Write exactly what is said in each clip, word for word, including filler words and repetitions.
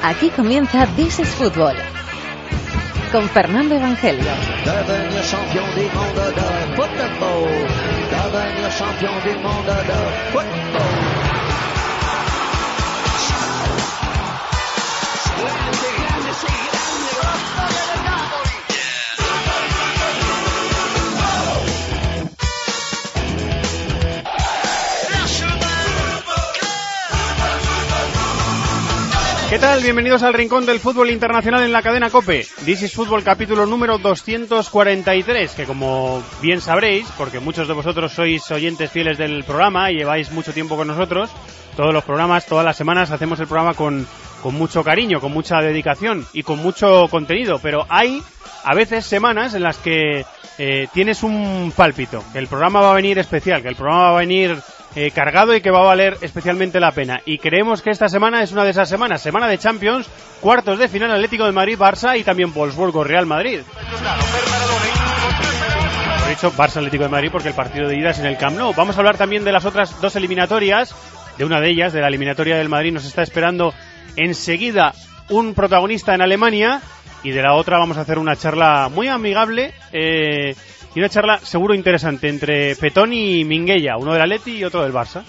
Aquí comienza This is Football con Fernando Evangelio. Devenir champion du monde de football. Devenir champion du monde de football. ¿Qué tal? Bienvenidos al Rincón del Fútbol Internacional en la cadena COPE. This is Fútbol capítulo número doscientos cuarenta y tres, que como bien sabréis, porque muchos de vosotros sois oyentes fieles del programa y lleváis mucho tiempo con nosotros, todos los programas, todas las semanas hacemos el programa con, con mucho cariño, con mucha dedicación y con mucho contenido, pero hay a veces semanas en las que eh, tienes un pálpito, que el programa va a venir especial, que el programa va a venir Eh, cargado y que va a valer especialmente la pena. Y creemos que esta semana es una de esas semanas, semana de Champions, cuartos de final Atlético de Madrid-Barça y también Wolfsburgo-Real Madrid. He dicho Barça-Atlético de Madrid porque el partido de ida es en el Camp Nou. Vamos a hablar también de las otras dos eliminatorias. De una de ellas, de la eliminatoria del Madrid, nos está esperando enseguida un protagonista en Alemania. Y de la otra vamos a hacer una charla muy amigable eh, y una charla seguro interesante entre Petón y Minguella, uno del Atleti y otro del Barça.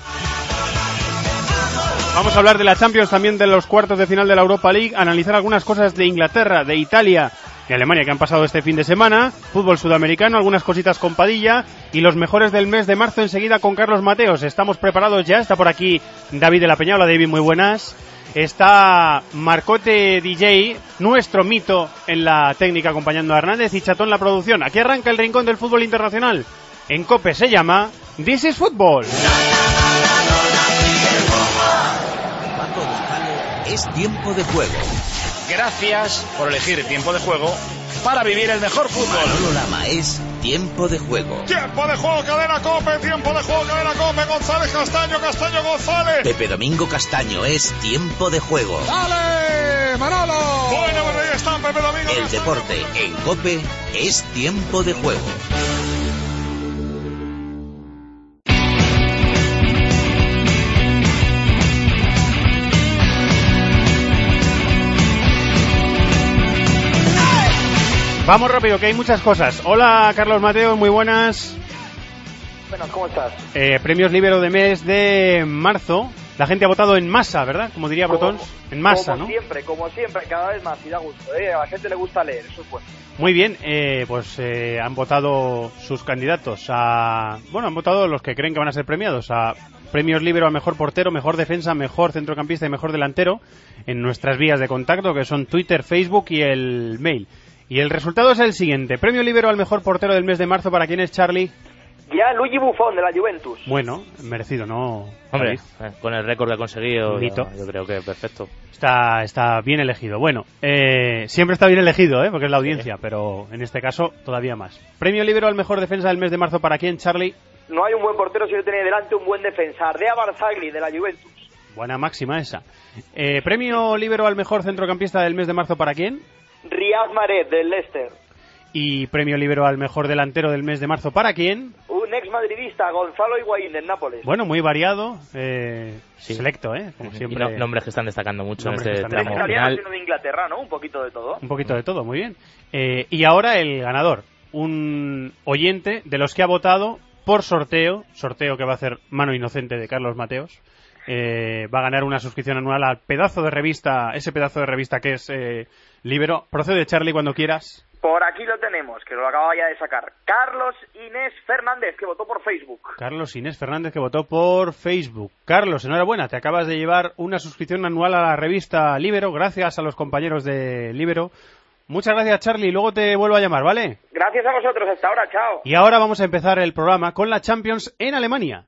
Vamos a hablar de la Champions, también de los cuartos de final de la Europa League, analizar algunas cosas de Inglaterra, de Italia y Alemania que han pasado este fin de semana, fútbol sudamericano, algunas cositas con Padilla y los mejores del mes de marzo enseguida con Carlos Mateos. Estamos preparados ya, está por aquí David de la Peña. Hola David, muy buenas. Está Marcote D J, nuestro mito en la técnica, acompañando a Hernández, y Chatón la producción. Aquí arranca el Rincón del Fútbol Internacional. En COPE se llama This is Football. Es tiempo de juego. Gracias por elegir Tiempo de Juego para vivir el mejor fútbol. Manolo Lama es Tiempo de Juego. Tiempo de Juego, cadena COPE, tiempo de juego, cadena COPE, González Castaño, Castaño González. Pepe Domingo Castaño es Tiempo de Juego. ¡Dale, Manolo! Bueno, pues ahí están, Pepe Domingo. El deporte en COPE es Tiempo de Juego. Vamos rápido, que hay muchas cosas. Hola, Carlos Mateos, muy buenas. Bueno, ¿cómo estás? Eh, premios Libero de mes de marzo. La gente ha votado en masa, ¿verdad? Como diría Brotons, en masa, como ¿no? Como siempre, como siempre, cada vez más, y da gusto, ¿eh? A la gente le gusta leer, eso es bueno. Muy bien, eh, pues eh, han votado sus candidatos a... Bueno, han votado los que creen que van a ser premiados a premios Libero a mejor portero, mejor defensa, mejor centrocampista y mejor delantero en nuestras vías de contacto, que son Twitter, Facebook y el mail. Y el resultado es el siguiente. Premio Libero al mejor portero del mes de marzo, ¿para quién es, Charlie? Gianluigi Buffon, de la Juventus. Bueno, merecido, ¿no? Hombre, eh, con el récord que ha conseguido, yo, yo creo que perfecto. Está, está bien elegido. Bueno, eh, siempre está bien elegido, ¿eh? Porque es la audiencia, sí. Pero en este caso todavía más. Premio Libero al mejor defensa del mes de marzo, ¿para quién, Charlie? No hay un buen portero si no tiene delante un buen defensa. Ardea Barzagli, de la Juventus. Buena máxima esa. Eh, premio Libero al mejor centrocampista del mes de marzo, ¿para quién? Riyad Mahrez, del Leicester. Y premio Libero al mejor delantero del mes de marzo, ¿para quién? Un ex madridista, Gonzalo Higuaín, del Nápoles. Bueno, muy variado, eh, sí. Selecto, ¿eh? Como siempre. Y no, nombres que están destacando mucho nombres en este tramo final. De Inglaterra, ¿no? Un poquito de todo. Un poquito de todo, muy bien. Eh, y ahora el ganador, un oyente de los que ha votado por sorteo, sorteo que va a hacer Mano Inocente de Carlos Mateos. Eh, va a ganar una suscripción anual al pedazo de revista, ese pedazo de revista que es eh, Libero. Procede, Charlie, cuando quieras. Por aquí lo tenemos, que lo acaba ya de sacar. Carlos Inés Fernández, que votó por Facebook. Carlos Inés Fernández, que votó por Facebook. Carlos, enhorabuena, te acabas de llevar una suscripción anual a la revista Libero, gracias a los compañeros de Libero. Muchas gracias, Charlie, luego te vuelvo a llamar, ¿vale? Gracias a vosotros, hasta ahora, chao. Y ahora vamos a empezar el programa con la Champions en Alemania.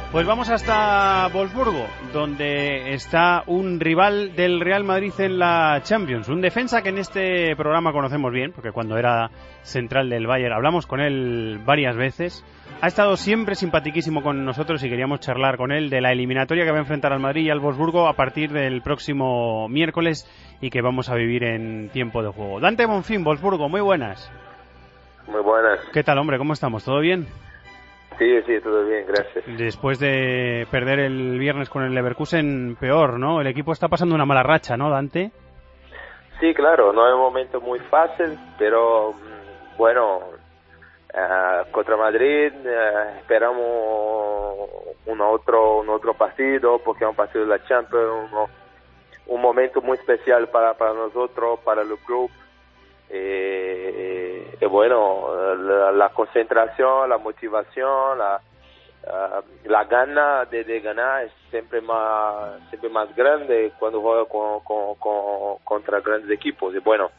Pues vamos hasta Wolfsburgo, donde está un rival del Real Madrid en la Champions, un defensa que en este programa conocemos bien, porque cuando era central del Bayern hablamos con él varias veces. Ha estado siempre simpatiquísimo con nosotros y queríamos charlar con él de la eliminatoria que va a enfrentar al Madrid y al Wolfsburgo a partir del próximo miércoles y que vamos a vivir en tiempo de juego. Dante Bonfim, Wolfsburgo, muy buenas. Muy buenas. ¿Qué tal, hombre? ¿Cómo estamos? ¿Todo bien? Sí, sí, todo bien, gracias. Después de perder el viernes con el Leverkusen, peor, ¿no? El equipo está pasando una mala racha, ¿no, Dante? Sí, claro, no es un momento muy fácil, pero bueno, uh, contra Madrid uh, esperamos un otro, un otro partido, porque es un partido de la Champions, uno, un momento muy especial para, para nosotros, para el club. Eh, y bueno, la, la concentración, la motivación, la, uh, la gana de, de ganar es siempre más siempre más grande cuando juega con, con, con, contra grandes equipos. Y bueno,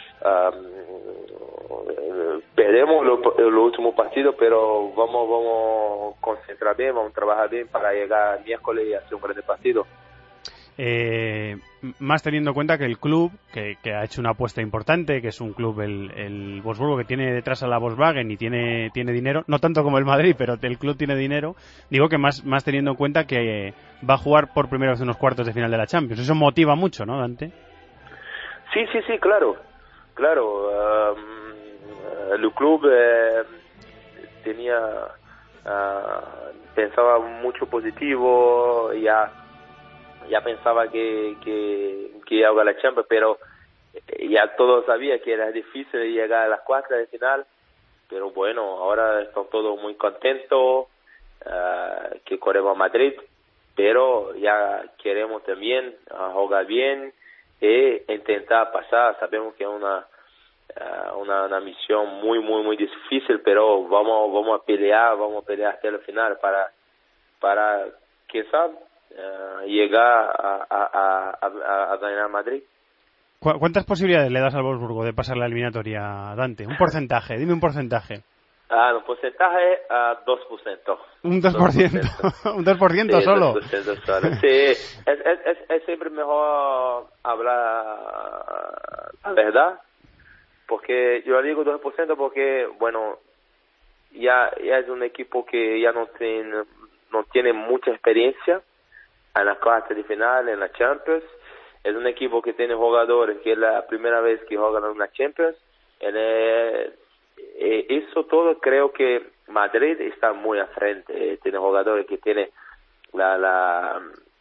um, perdemos el último partido, pero vamos vamos a concentrar bien, vamos a trabajar bien para llegar al miércoles y hacer un gran partido. Eh, más teniendo en cuenta que el club, que, que ha hecho una apuesta importante, que es un club, el, el Wolfsburgo, que tiene detrás a la Volkswagen y tiene tiene dinero, no tanto como el Madrid, pero el club tiene dinero, digo que más, más teniendo en cuenta que va a jugar por primera vez unos cuartos de final de la Champions. Eso motiva mucho, ¿no, Dante? Sí, sí, sí, claro, claro. Um, el club eh, tenía, uh, pensaba mucho positivo, ya ya pensaba que, que, que iba a la Champions, pero ya todos sabían que era difícil llegar a las cuartas de final, pero bueno, ahora están todos muy contentos uh, que corremos a Madrid, pero ya queremos también uh, jugar bien e intentar pasar. Sabemos que es una, uh, una una misión muy muy muy difícil, pero vamos vamos a pelear, vamos a pelear hasta el final para para quién sabe Uh, llegar a, a, a, a ganar Madrid. ¿Cu ¿Cuántas posibilidades le das al Wolfsburgo de pasar la eliminatoria, Dante? Un porcentaje, dime un porcentaje. Ah, un porcentaje a uh, dos por ciento. Un dos por ciento, un dos por ciento sí, solo. dos por ciento solo. Sí, es, es, es, es siempre mejor hablar la verdad, porque yo digo dos por ciento porque, bueno, ya, ya es un equipo que ya no tiene, no tiene mucha experiencia en las cuartas de final, en la Champions. Es un equipo que tiene jugadores que es la primera vez que juegan en una Champions. En el, eh, eso todo creo que Madrid está muy a frente. Eh, tiene jugadores que tienen la la,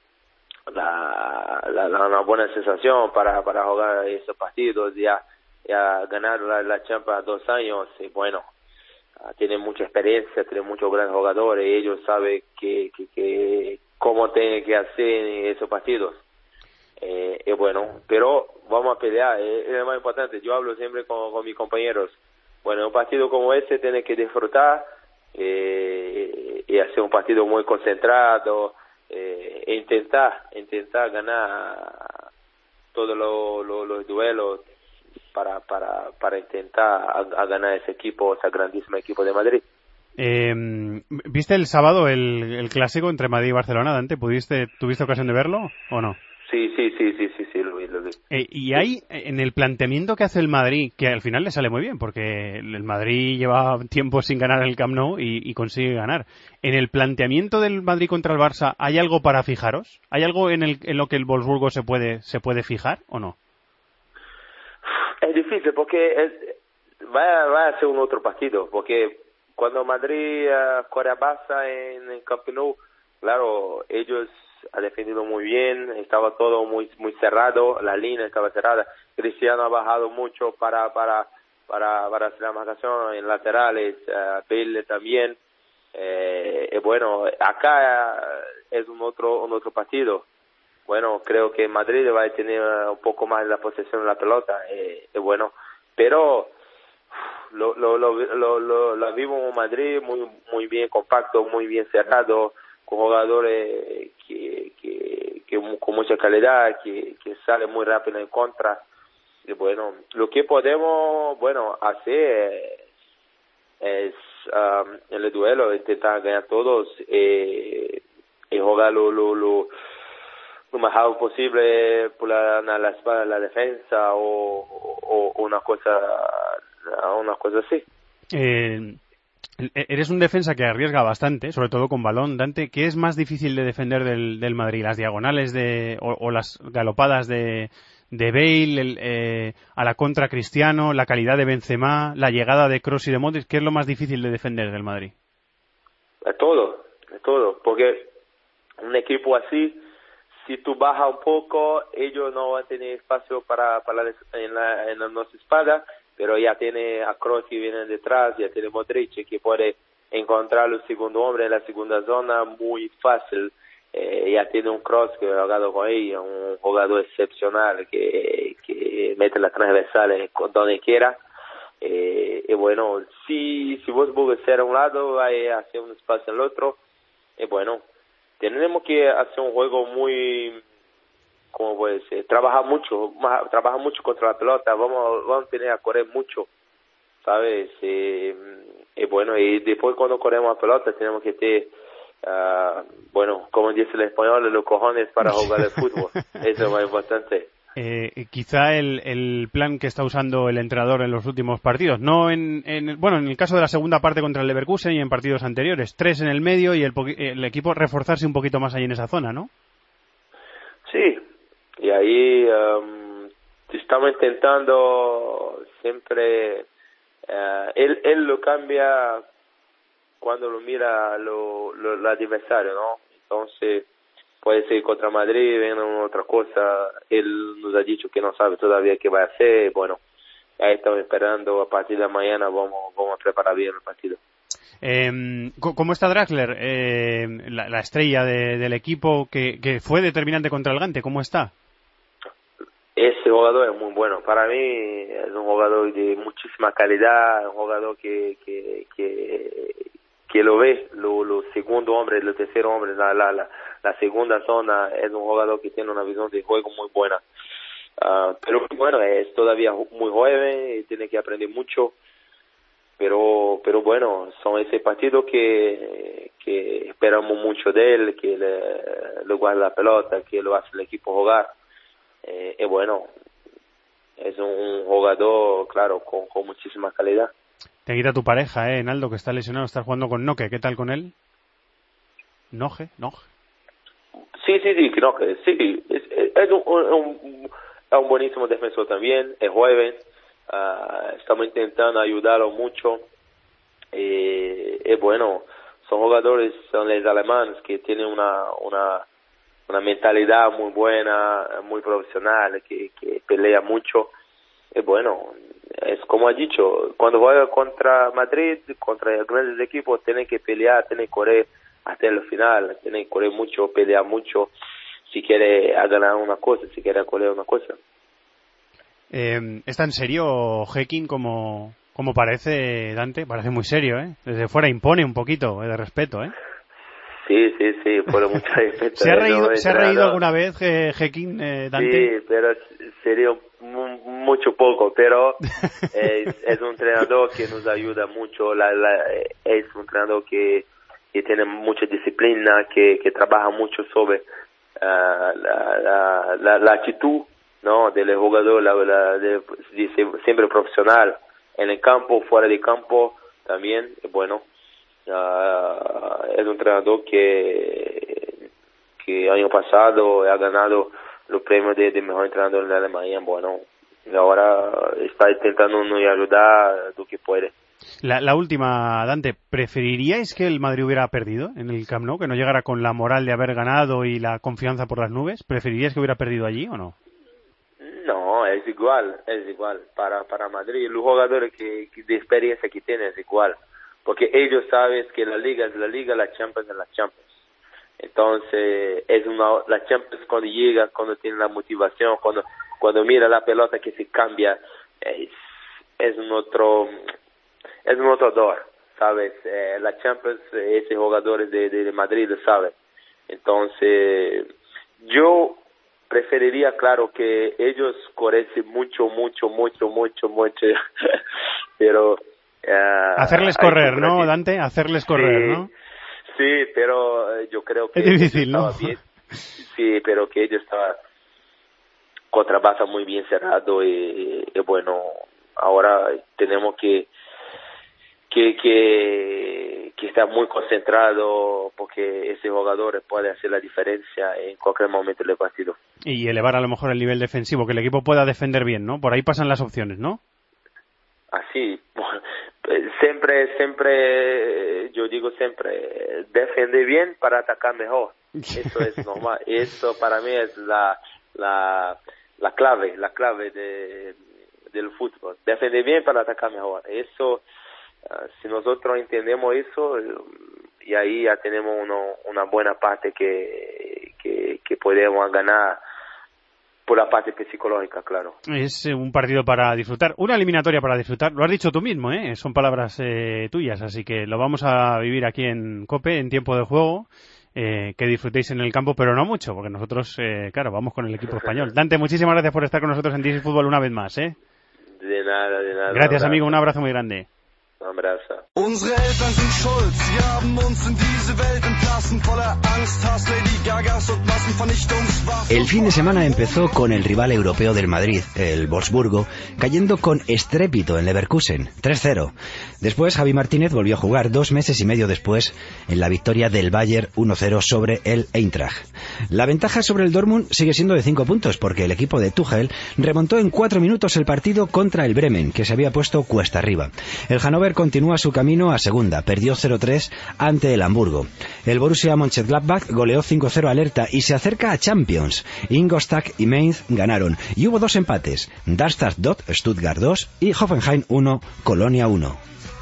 la, la, la una buena sensación para, para jugar esos partidos. Ya, ya ganaron la, la Champions dos años y bueno, tienen mucha experiencia, tienen muchos grandes jugadores y ellos saben que, que, que cómo tienen que hacer en esos partidos. Eh, y bueno, pero vamos a pelear, eh, es lo más importante. Yo hablo siempre con, con mis compañeros. Bueno, un partido como este tiene que disfrutar eh, y hacer un partido muy concentrado eh, e intentar, intentar ganar todos lo, lo, los duelos para para para intentar a, a ganar ese equipo, ese grandísimo equipo de Madrid. Eh, ¿Viste el sábado el, el clásico entre Madrid y Barcelona, Dante? ¿Pudiste, ¿Tuviste ocasión de verlo o no? Sí, sí, sí, sí, sí, sí, lo vi, lo vi. Eh, y hay, en el planteamiento que hace el Madrid, que al final le sale muy bien, porque el Madrid lleva tiempo sin ganar el Camp Nou y, y consigue ganar. En el planteamiento del Madrid contra el Barça, ¿hay algo para fijaros? ¿Hay algo en, el, en lo que el Wolfsburgo se puede, se puede fijar o no? Es difícil porque es, va, va a ser un otro partido, porque cuando Madrid uh, corre a Barça en el Camp Nou, claro, ellos han defendido muy bien, estaba todo muy muy cerrado, la línea estaba cerrada. Cristiano ha bajado mucho para para para para hacer la marcación en laterales, uh, Bale también. Eh, y bueno, acá uh, es un otro un otro partido. Bueno, creo que Madrid va a tener un poco más la posesión de la pelota, eh, eh, bueno, pero lo lo lo lo, lo, lo vimos en Madrid muy muy bien compacto, muy bien cerrado, con jugadores que que, que con mucha calidad, que que salen muy rápido en contra. Y bueno, lo que podemos bueno hacer es um, en el duelo intentar ganar todos eh, y jugar lo, lo, lo, lo más alto posible por la, la espalda, la defensa o, o, o una cosa una cosa así. Eh, eres un defensa que arriesga bastante, sobre todo con balón, Dante. ¿Qué es más difícil de defender del, del Madrid? ¿Las diagonales de o, o las galopadas de, de Bale, el, eh, a la contra Cristiano, la calidad de Benzema, la llegada de Kroos y de Modric? ¿Qué es lo más difícil de defender del Madrid? Es todo, es todo, porque un equipo así, si tú bajas un poco, ellos no van a tener espacio para, para la, en la en las espaldas, pero ya tiene a Kroos que viene detrás, ya tiene Modric que puede encontrar el segundo hombre en la segunda zona muy fácil, eh, ya tiene un Kroos que ha jugado con ella, un jugador excepcional que, que mete las transversales donde quiera, eh, y bueno, si, si vos buscas a un lado, hay hacer un espacio en el otro, y bueno, tenemos que hacer un juego muy... como puede ser, trabaja mucho, más, trabaja mucho contra la pelota, vamos, vamos a tener a correr mucho, ¿sabes? Eh, y bueno, y después cuando corremos a pelota tenemos que tener, uh, bueno, como dice el español, los cojones para jugar el fútbol, eso es más importante. Eh, quizá el, el plan que está usando el entrenador en los últimos partidos, no en, en bueno, en el caso de la segunda parte contra el Leverkusen y en partidos anteriores, tres en el medio y el, el equipo reforzarse un poquito más ahí en esa zona, ¿no? Sí. Y ahí um, estamos intentando siempre, uh, él él lo cambia cuando lo mira lo, lo, el adversario, ¿no? Entonces puede ser contra Madrid, viene otra cosa, él nos ha dicho que no sabe todavía qué va a hacer, bueno, ahí estamos esperando, a partir de mañana vamos, vamos a preparar bien el partido. Eh, ¿Cómo está Draxler, eh, la, la estrella de, del equipo que, que fue determinante contra el Gante? ¿Cómo está? Ese jugador es muy bueno. Para mí es un jugador de muchísima calidad, un jugador que que que, que lo ve, lo, lo segundo hombre, el tercer hombre, la, la, la, la segunda zona, es un jugador que tiene una visión de juego muy buena. Uh, pero bueno, es todavía muy joven y tiene que aprender mucho. Pero pero bueno, son ese partido que que esperamos mucho de él, que le, le guarda la pelota, que lo hace el equipo jugar. Eh, y bueno, es un jugador, claro, con, con muchísima calidad. Te quita tu pareja, eh, Naldo, que está lesionado, está jugando con Noque. ¿Qué tal con él? Noje, Noje. Sí, sí, sí, Noque, sí. Es, es un, un, es un buenísimo defensor también, es joven. Uh, estamos intentando ayudarlo mucho. Y, y bueno, son jugadores, son los alemanes que tienen una... una una mentalidad muy buena, muy profesional, que, que pelea mucho. Y bueno, es como ha dicho, cuando juega contra Madrid, contra grandes equipos, tienen que pelear, tienen que correr hasta el final, tienen que correr mucho, pelear mucho, si quiere ganar una cosa, si quiere correr una cosa. Eh, ¿Está en serio Hecking como, como parece, Dante? Parece muy serio, ¿eh? Desde fuera impone un poquito de respeto, ¿eh? Sí, sí, sí, por mucho respeto. ¿Se ha reído, ¿se ha reído alguna vez eh, Hecking, eh, Dante? Sí, pero sería mu- mucho poco, pero es, es un entrenador que nos ayuda mucho, la, la, es un entrenador que, que tiene mucha disciplina, que, que trabaja mucho sobre uh, la, la, la, la actitud, ¿no?, del jugador, la, la, de, de, siempre profesional, en el campo, fuera de campo también, bueno. Uh, es un entrenador que que año pasado ha ganado los premios de, de mejor entrenador de Alemania. Bueno, ahora está intentando nos ayudar lo que puede. La, la última, Dante, ¿preferiríais que el Madrid hubiera perdido en el Camp Nou, que no llegara con la moral de haber ganado y la confianza por las nubes? ¿Preferiríais que hubiera perdido allí o no? No, es igual, es igual. Para para Madrid, los jugadores que, que de experiencia que tienen es igual. Porque ellos saben que la liga es la liga, la Champions es la Champions. Entonces, es una, la Champions cuando llega, cuando tiene la motivación, cuando cuando mira la pelota que se cambia, es, es un otro es un otro dolor, ¿sabes? Eh, la Champions, esos jugadores de, de Madrid lo saben. Entonces, yo preferiría, claro, que ellos corren mucho, mucho, mucho, mucho, mucho, pero... Uh, Hacerles correr, ¿no, Dante? Hacerles correr, sí, ¿no? Sí, pero yo creo que... Es difícil, ¿no? Bien. Sí, pero que ellos estaban contra Barça muy bien cerrado y, y bueno, ahora tenemos que que que que estar muy concentrado porque ese jugador puede hacer la diferencia en cualquier momento del partido. Y elevar a lo mejor el nivel defensivo, que el equipo pueda defender bien, ¿no? Por ahí pasan las opciones, ¿no? Así, siempre, siempre, yo digo siempre, defiende bien para atacar mejor. Eso es normal. Eso para mí es la la la clave, la clave de del fútbol. Defiende bien para atacar mejor. Eso, uh, si nosotros entendemos eso, y ahí ya tenemos uno, una buena parte que, que que podemos ganar por la parte psicológica, claro. Es un partido para disfrutar, una eliminatoria para disfrutar. Lo has dicho tú mismo, ¿eh? Son palabras eh, tuyas, así que lo vamos a vivir aquí en COPE, en tiempo de juego. Eh, que disfrutéis en el campo, pero no mucho, porque nosotros, eh, claro, vamos con el equipo español. Dante, muchísimas gracias por estar con nosotros en This is Football una vez más, ¿eh? De nada, de nada. Gracias, amigo, un abrazo muy grande. Un abrazo. Unsere Eltern sind schuld, sie haben uns in diese Welt entlassen, voller Angst, Hass, Lady Gagas und Massenvernichtungswaffen. El fin de semana empezó con el rival europeo del Madrid, el Wolfsburgo, cayendo con estrépito en Leverkusen, tres cero. Después Javi Martínez volvió a jugar dos meses y medio después en la victoria del Bayern uno cero sobre el Eintracht. La ventaja sobre el Dortmund sigue siendo de cinco puntos, porque el equipo de Tuchel remontó en cuatro minutos el partido contra el Bremen, que se había puesto cuesta arriba. El Hannover continúa su camino a segunda, perdió cero tres ante el Hamburgo. El Borussia Mönchengladbach goleó cinco cero al Hertha y se acerca a Champions. Ingolstadt y Mainz ganaron y hubo dos empates, Darmstadt dos, Stuttgart dos y Hoffenheim uno, Colonia uno.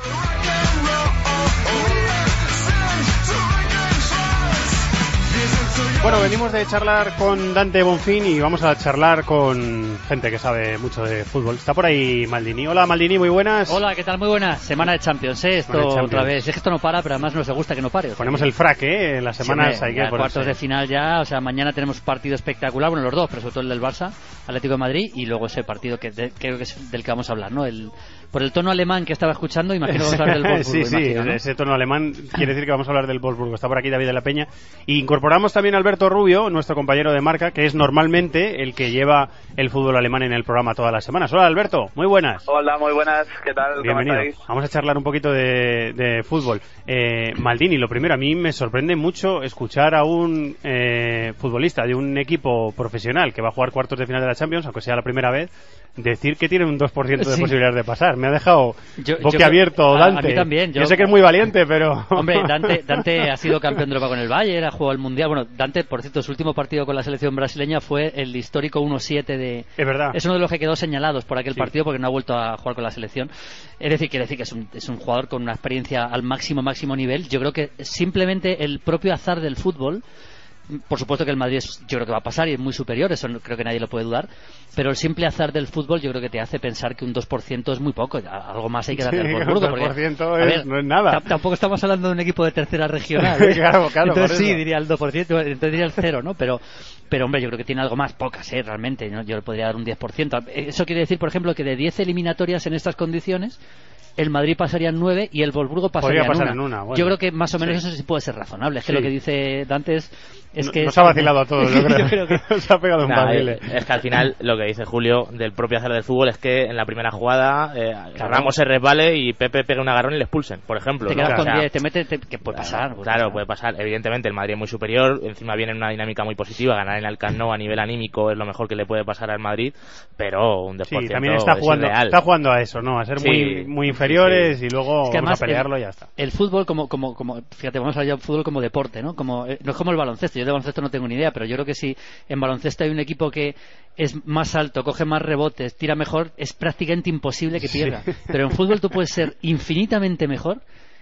Bueno, venimos de charlar con Dante Bonfín y vamos a charlar con gente que sabe mucho de fútbol. Está por ahí Maldini. Hola Maldini, muy buenas. Hola, ¿qué tal? Muy buenas. Semana de Champions, ¿eh? Esto Champions. Otra vez. Es que esto no para, pero además nos gusta que no pare. Ponemos el frac, ¿eh? En las semanas sí, hombre, hay que ponerse. Cuartos de final ya, o sea, mañana tenemos partido espectacular, bueno, los dos, pero sobre todo el del Barça, Atlético de Madrid, y luego ese partido que de, creo que es del que vamos a hablar, ¿no? El Por el tono alemán que estaba escuchando, imagino que vamos a hablar del Wolfsburgo. sí, sí, imagino, ¿no? Ese tono alemán quiere decir que vamos a hablar del Wolfsburgo. Está por aquí David de la Peña. Y incorporamos también a Alberto Rubio, nuestro compañero de marca, que es normalmente el que lleva el fútbol alemán en el programa todas las semanas. Hola Alberto, muy buenas. Hola, muy buenas, ¿qué tal? Bienvenido. Vamos a charlar un poquito de, de fútbol. Eh, Maldini, lo primero, a mí me sorprende mucho escuchar a un eh, futbolista de un equipo profesional que va a jugar cuartos de final de la Champions, aunque sea la primera vez, decir que tiene un dos por ciento de sí. posibilidades de pasar. Me ha dejado yo, boquiabierto yo, Dante. A, a mí también. Yo, yo sé que es muy valiente, pero... Hombre, Dante, Dante ha sido campeón de Europa con el Bayern, ha jugado el Mundial. Bueno, Dante, por cierto, su último partido con la selección brasileña fue el histórico uno siete de... Es verdad. Es uno de los que quedó señalados por aquel sí. partido porque no ha vuelto a jugar con la selección. Es decir, quiere decir que es un, es un jugador con una experiencia al máximo, máximo nivel. Yo creo que simplemente el propio azar del fútbol... Por supuesto que el Madrid es, yo creo que va a pasar y es muy superior, eso no, creo que nadie lo puede dudar, pero el simple azar del fútbol yo creo que te hace pensar que un dos por ciento es muy poco, algo más hay que darle al Wolfsburgo. Un dos por ciento es, ver, no es nada. Tampoco estamos hablando de un equipo de tercera regional, ¿eh? Claro, claro. Entonces sí, diría el dos por ciento, entonces diría el cero, ¿no? Pero, pero hombre, yo creo que tiene algo más, pocas, ¿eh? Realmente, ¿no? Yo le podría dar un diez por ciento. Eso quiere decir, por ejemplo, que de diez eliminatorias en estas condiciones, el Madrid pasaría en nueve y el Wolfsburgo pasaría pasar en una. En una bueno. Yo creo que más o menos sí. eso sí puede ser razonable. Es que sí. lo que dice Dante es, es no, que... Nos ha vacilado a todos, yo creo. yo creo que... Nos ha pegado un nah, papel. Es, es que al final lo que dice Julio del propio azar del fútbol es que en la primera jugada eh, claro. Ramos se resbale y Pepe pegue un agarrón y le expulsen, por ejemplo. Te ¿no? quedas o con sea, diez, te mete, te, que puede pasar. Claro, claro, puede pasar. Evidentemente el Madrid es muy superior, encima viene en una dinámica muy positiva, ganar en el Camp Nou a nivel anímico es lo mejor que le puede pasar al Madrid, pero un diez por ciento sí, también está jugando, es irreal. Está jugando a eso, ¿no? A ser sí, muy, muy inferiores sí. y luego es que vamos además, a pelearlo y ya está. El fútbol como, como, como, fíjate, vamos a hablar de fútbol como deporte, ¿no? Como, eh, no es como el baloncesto, yo de baloncesto no tengo ni idea, pero yo creo que si en baloncesto hay un equipo que es más alto, coge más rebotes, tira mejor, es prácticamente imposible que pierda. Sí. Pero en fútbol tú puedes ser infinitamente mejor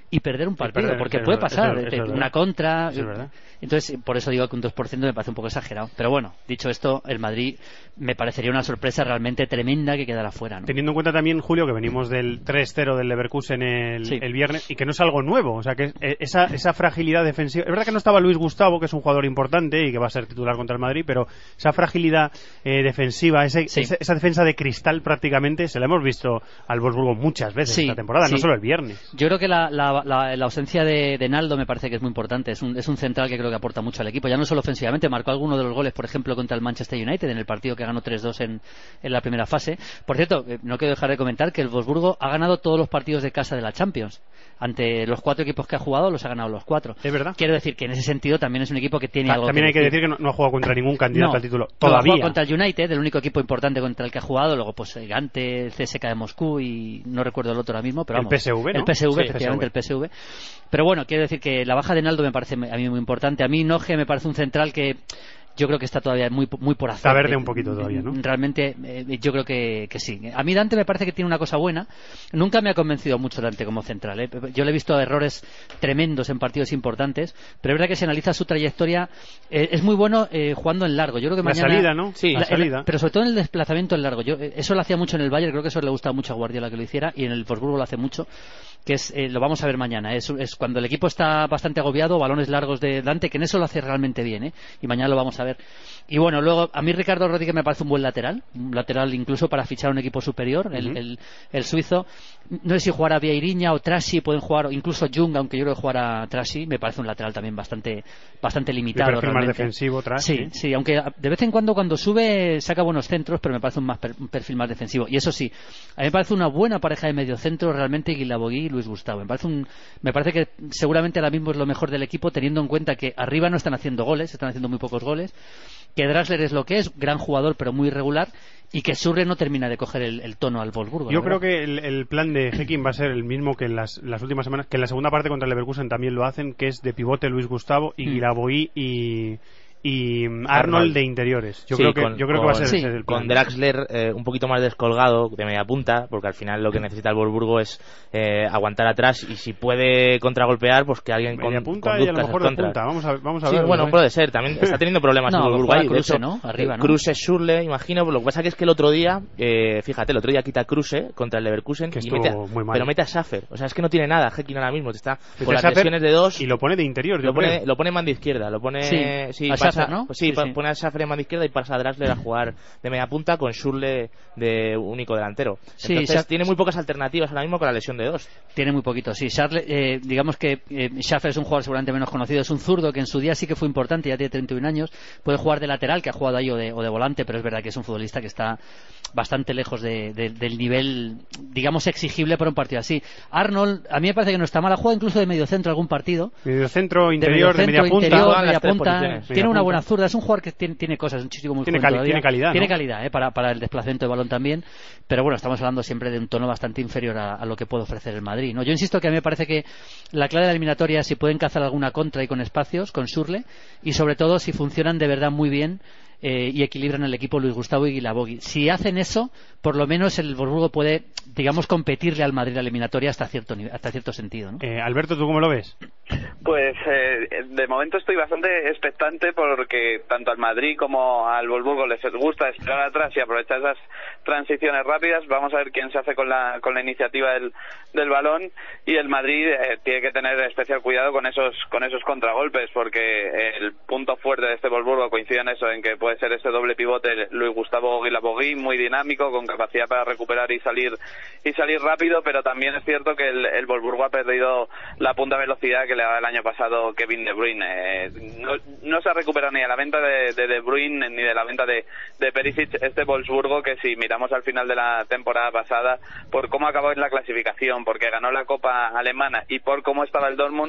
y perder un partido, perder, porque eso puede es pasar, verdad, eso- eso es una verdad. contra. Eso es verdad. Entonces, por eso digo que un dos por ciento me parece un poco exagerado. Pero bueno, dicho esto, el Madrid me parecería una sorpresa realmente tremenda que quedara fuera, ¿no? Teniendo en cuenta también, Julio, que venimos del tres cero del Leverkusen el, Sí. el viernes y que no es algo nuevo, o sea que eh, esa, esa fragilidad defensiva, es verdad que no estaba Luis Gustavo, que es un jugador importante y que va a ser titular contra el Madrid, pero esa fragilidad eh, defensiva, ese, Sí. esa, esa defensa de cristal prácticamente, se la hemos visto al Wolfsburgo muchas veces Sí, esta temporada, no sí. solo el viernes. Yo creo que la, la, la, la ausencia de, de Naldo me parece que es muy importante. Es un, es un central que creo que aporta mucho al equipo. Ya no solo ofensivamente, marcó alguno de los goles, por ejemplo, contra el Manchester United en el partido que ganó tres dos en, en la primera fase. Por cierto, eh, no quiero dejar de comentar que el Wolfsburgo ha ganado todos los partidos de casa de la Champions. Ante los cuatro equipos que ha jugado, los ha ganado los cuatro. Es verdad. Quiero decir que en ese sentido también es un equipo que tiene Ta- algo también hay que decir que no, no ha jugado contra ningún candidato No, al título no, ha todavía. jugado contra el United, el único equipo importante contra el que ha jugado, luego pues el Gante, el C S K de Moscú y no recuerdo el otro ahora mismo, pero El vamos, P S V, ¿no? el P S V, Sí, efectivamente, P S V. el P S V. Pero bueno, quiero decir que la baja de Naldo me parece a mí muy importante. A mí Noje me parece un central que yo creo que está todavía muy muy por hacer. Está verde un poquito todavía, ¿no? Realmente eh, yo creo que, que sí. A mí Dante me parece que tiene una cosa buena. Nunca me ha convencido mucho Dante como central, ¿eh? Yo le he visto errores tremendos en partidos importantes, pero es verdad que si analiza su trayectoria eh, es muy bueno eh, jugando en largo. Yo creo que La mañana salida, ¿no? Sí, la la- salida. pero sobre todo en el desplazamiento en largo. Yo eh, eso lo hacía mucho en el Bayern, creo que eso le gusta mucho a Guardiola que lo hiciera, y en el Wolfsburgo lo hace mucho, que es eh, lo vamos a ver mañana. Es, es cuando el equipo está bastante agobiado, balones largos de Dante, que en eso lo hace realmente bien, ¿eh? Y mañana lo vamos a ver. Y bueno, luego a mí Ricardo Rodríguez me parece un buen lateral, un lateral incluso para fichar a un equipo superior, el, Ujú. el, el suizo. No sé si jugará Vieirinha o Trassi, pueden jugar, o incluso Jung, aunque yo creo que jugará Trassi, me parece un lateral también bastante bastante limitado. De perfil más realmente. defensivo, Trassi. Sí, sí, aunque de vez en cuando cuando sube saca buenos centros, pero me parece un, más per- un perfil más defensivo. Y eso sí, a mí me parece una buena pareja de mediocentro realmente Guilabogui y Luis Gustavo. Me parece, un, me parece que seguramente ahora mismo es lo mejor del equipo, teniendo en cuenta que arriba no están haciendo goles, están haciendo muy pocos goles, que Draxler es lo que es, gran jugador pero muy irregular, y que Surre no termina de coger el, el tono al Wolfsburgo. Yo la creo verdad. que el, el plan de Hecking va a ser el mismo que en las, las últimas semanas, que en la segunda parte contra el Leverkusen también lo hacen, que es de pivote Luis Gustavo y Mm. Guilabogui y, y Arnold, Arnold. de interiores. Yo Sí, creo que con- yo creo que va a ser con- ese el plan. con Draxler eh, un poquito más descolgado de media punta, porque al final lo que necesita el Wolfsburgo es eh, aguantar atrás, y si puede contragolpear, pues que alguien Media con, punta conduzca y a lo esas mejor de contras. punta. Vamos a, vamos a Sí, ver. bueno, ¿no? puede ser. También está teniendo problemas No, el juega Wolfsburgo. De Kruse, hecho, ¿no? Arriba, ¿no? Kruse, Schürrle, imagino. Lo que pasa que es que el otro día, eh, fíjate, el otro día quita Kruse contra el Leverkusen, Que y estuvo mete a- muy mal. pero mete a Schaffer. O sea, es que no tiene nada Hecking ahora mismo. Te está Mete con a las Schaffer lesiones de dos. y lo pone de interior, yo Lo pone, creo. lo pone en mano izquierda, lo pone Sí, sí, a pasa- Schaffer, ¿no? pues sí, Sí, pa- sí. pone a Schaffer en mano izquierda y pasa a Draxler a jugar de media punta con Schürrle de único delantero. Sí, Entonces Schaff- tiene muy pocas alternativas ahora mismo con la lesión de dos. Tiene muy poquito, sí. Charles, eh, digamos que eh, Schaffer es un jugador seguramente menos conocido, es un zurdo que en su día sí que fue importante, ya tiene treinta y un años, puede jugar de lateral, que ha jugado ahí o de, o de volante, pero es verdad que es un futbolista que está bastante lejos de- de- del nivel, digamos, exigible para un partido así. Arnold, a mí me parece que no está mal, ha jugado incluso de mediocentro algún partido. Mediocentro, De interior, de, mediocentro, media punta. interior, Todas las media tres punta, posiciones. tiene Media una punta. buena zurda, es un jugador que tiene, tiene cosas, es un chico muy Tiene joven cali- todavía. tiene calidad, Tiene ¿no? calidad, eh, para, para el desplazamiento de balón también, pero bueno, estamos hablando siempre de un tono bastante inferior a, a lo que puede ofrecer el Madrid, ¿no? Yo insisto que a mí me parece que la clave de la eliminatoria es si pueden cazar alguna contra y con espacios, con Schürrle, y sobre todo si funcionan de verdad muy bien eh, y equilibran el equipo Luis Gustavo y Guilabogui. Si hacen eso, por lo menos el Wolfsburgo puede, digamos, competirle al Madrid la eliminatoria hasta cierto nivel, hasta cierto sentido, ¿no? Eh, Alberto, ¿tú cómo lo ves? Pues eh, de momento estoy bastante expectante porque tanto al Madrid como al Wolfsburgo les gusta esperar atrás y aprovechar esas transiciones rápidas. Vamos a ver quién se hace con la con la iniciativa del, del balón, y el Madrid eh, tiene que tener especial cuidado con esos con esos contragolpes, porque el punto fuerte de este Wolfsburgo coincide en eso, en que puede ser ese doble pivote Luis Gustavo Guilabogui, muy dinámico, con capacidad para recuperar y salir y salir rápido, pero también es cierto que el, el Wolfsburgo ha perdido la punta velocidad que le daba el año pasado Kevin De Bruyne. Eh, no, no se ha recuperado ni de la venta de De, de Bruyne ni de la venta de, de Perisic este Wolfsburgo, que si miramos al final de la temporada pasada, por cómo acabó en la clasificación, porque ganó la Copa Alemana y por cómo estaba el Dortmund,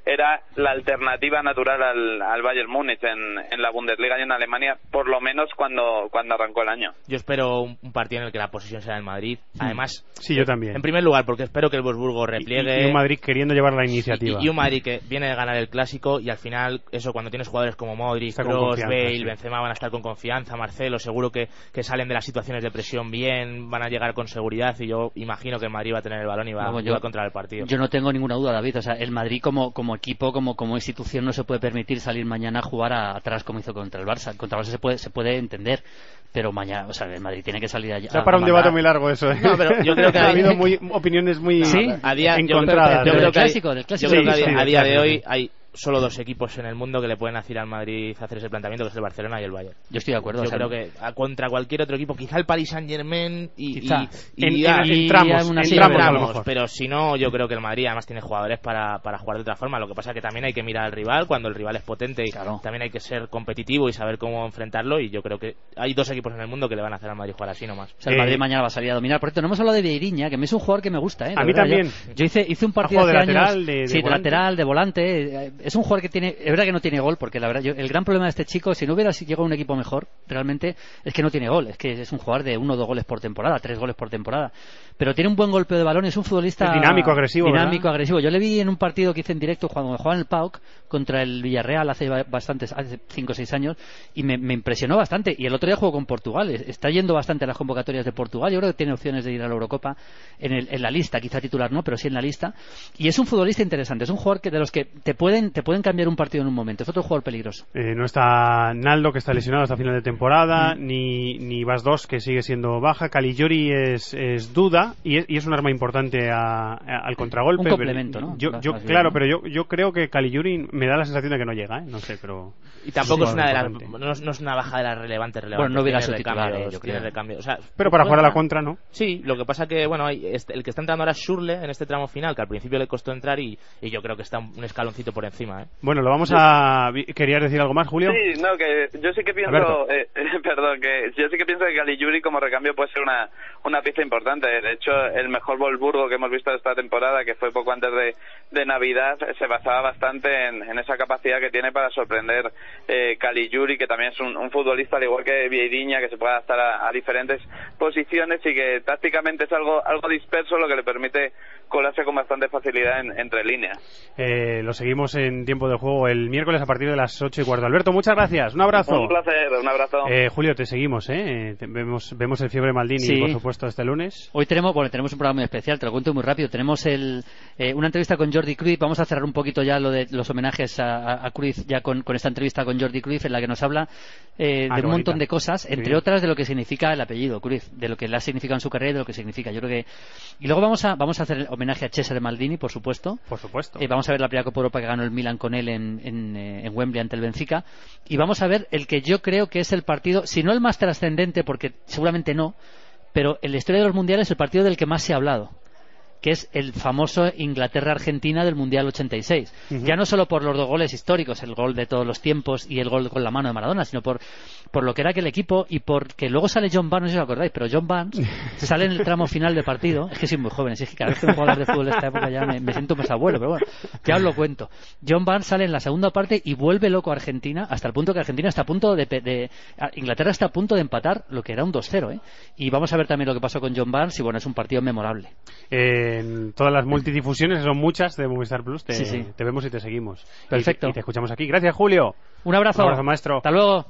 era la alternativa natural al, al Bayern Múnich en, en la Bundesliga y en Alemania, por lo menos cuando, cuando arrancó el año. Yo espero un, un partido en el que la posesión sea del Madrid. Además, sí, yo también. En primer lugar, porque espero que el Wolfsburgo repliegue. Y, y un Madrid queriendo llevar la iniciativa. Y, y un Madrid que viene de ganar el Clásico y al final, eso, cuando tienes jugadores como Modric, Kroos, Bale, sí. Benzema, van a estar con confianza, Marcelo, seguro que, que salen de las situaciones de presión bien, van a llegar con seguridad y yo imagino que el Madrid va a tener el balón y va, Vamos, yo, va a controlar el partido. Yo no tengo ninguna duda, David. O sea, el Madrid como, como equipo, como, como institución, no se puede permitir salir mañana a jugar a, atrás como hizo contra el Barça. Contra el Barça se puede, se puede entender, pero mañana, o sea, el Madrid tiene que salir allá. O sea, para un debate muy largo eso, ¿eh? No, pero yo creo que ha habido muy, opiniones muy ¿Sí? a día, encontradas. Yo, yo, yo creo que, clásico, del clásico. Yo creo que sí, a, sí, a día de clásico. hoy hay solo dos equipos en el mundo que le pueden hacer al Madrid hacer ese planteamiento, que es el Barcelona y el Bayern. Yo estoy de acuerdo. Yo o sea, creo que a, contra cualquier otro equipo, quizá el Paris Saint-Germain y, quizá. y, en, y, en, y entramos, una entramos, entramos pero si no, yo creo que el Madrid además tiene jugadores para, para jugar de otra forma. Lo que pasa es que también hay que mirar al rival cuando el rival es potente y claro. también hay que ser competitivo y saber cómo enfrentarlo, y yo creo que hay dos equipos en el mundo que le van a hacer al Madrid jugar así nomás. O sea, el Madrid eh, mañana va a salir a dominar. Por cierto, no hemos hablado de Vieirinha, que a mí es un jugador que me gusta, ¿eh? A mí verdad, también. Yo, yo hice, hice un partido hace de lateral, años, de, de sí, de volante. lateral, de volante. Es un jugador que tiene, es verdad que no tiene gol, porque la verdad, yo, el gran problema de este chico, si no hubiera llegado a un equipo mejor, realmente, es que no tiene gol. Es que es un jugador de uno o dos goles por temporada, tres goles por temporada. Pero tiene un buen golpeo de balón, es un futbolista... Es dinámico, agresivo, Dinámico, ¿verdad? agresivo. Yo le vi en un partido que hice en directo cuando jugaba en el P A O C contra el Villarreal hace bastantes, hace cinco o seis años, y me, me impresionó bastante. Y el otro día jugó con Portugal. Está yendo bastante a las convocatorias de Portugal. Yo creo que tiene opciones de ir a la Eurocopa en, el, en la lista, quizá titular no, pero sí en la lista. Y es un futbolista interesante. Es un jugador que de los que te pueden, te pueden cambiar un partido en un momento. Es otro jugador peligroso. Eh, no está Naldo, que está lesionado hasta final de temporada, mm. ni, ni Bas dos, que sigue siendo baja. Caligiuri es, es duda y es, y es un arma importante a, a, al contragolpe. Un complemento, ¿no? Yo, yo, claro, pero yo, yo creo que Caligiuri me da la sensación de que no llega, ¿eh? No sé, pero... Y tampoco sí, es una de las, no, no es una baja de las relevantes, relevantes. Bueno, no hubiera sido titular, eh, yo creo. De cambio. O sea, pero para jugar a la contra, ¿no? Sí, lo que pasa que, bueno, hay, este, el que está entrando ahora es Schürrle en este tramo final, que al principio le costó entrar y, y yo creo que está un, un escaloncito por encima, ¿eh? Bueno, lo vamos a... ¿Querías decir algo más, Julio? Sí, no, que yo sí que pienso, eh, perdón, que yo sí que pienso que Caligiuri como recambio puede ser una, una pieza importante. De hecho, el mejor Wolfsburgo que hemos visto esta temporada, que fue poco antes de, de Navidad, se basaba bastante en, en esa capacidad que tiene para sorprender eh, Caligiuri, que también es un, un futbolista al igual que Vieirinha, que se puede adaptar a, a diferentes posiciones y que tácticamente es algo, algo disperso, lo que le permite colarse con bastante facilidad en, entre líneas. Eh, lo seguimos en tiempo de juego el miércoles a partir de las ocho y cuarto. Alberto, muchas gracias, un abrazo. Un placer, un abrazo. Eh, Julio, te seguimos, ¿eh? Te, vemos, vemos el Fiebre Maldini, sí. Por supuesto, este lunes. Hoy tenemos, bueno, tenemos un programa muy especial, te lo cuento muy rápido. Tenemos el, eh, una entrevista con Jordi Cruyff. Vamos a cerrar un poquito ya lo de los homenajes a, a, a Cruyff, ya con, con esta entrevista con Jordi Cruyff, en la que nos habla eh, ah, de un bonita. montón de cosas, entre sí. otras de lo que significa el apellido Cruyff, de lo que le ha significado en su carrera y de lo que significa. Yo creo que y luego vamos a vamos a hacer el homenaje a Cesare Maldini, por supuesto. Por supuesto. Eh, vamos a ver la primera Copa Europa que ganó el Milan con él en, en, eh, en Wembley ante el Benfica, y vamos a ver el que yo creo que es el partido, si no el más trascendente, porque seguramente no, pero en la historia de los mundiales el partido del que más se ha hablado, que es el famoso Inglaterra-Argentina del Mundial ochenta y seis. Uh-huh. Ya no solo por los dos goles históricos, el gol de todos los tiempos y el gol con la mano de Maradona, sino por, por lo que era aquel equipo y porque luego sale John Barnes, no sé si os acordáis, pero John Barnes sale en el tramo final del partido. Es que soy muy joven, es que cada vez que me puedo hablar de fútbol de esta época ya me, me siento más abuelo, pero bueno, ya os lo cuento. John Barnes sale en la segunda parte y vuelve loco a Argentina, hasta el punto que Argentina está a punto de, de Inglaterra está a punto de empatar lo que era un dos cero, ¿eh? Y vamos a ver también lo que pasó con John Barnes y bueno, es un partido memorable. Eh, en todas las multidifusiones, son muchas de Movistar Plus, te, sí, sí. te vemos y te seguimos. Perfecto. Y, y te escuchamos aquí. Gracias, Julio. Un abrazo. Un abrazo, maestro. Hasta luego.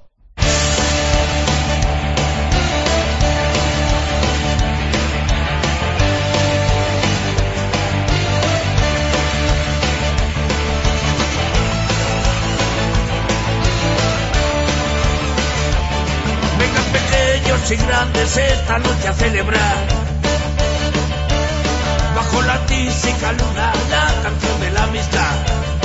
Vengan pequeños y grandes esta noche a celebrar. Bajo la tísica luna, la canción de la amistad.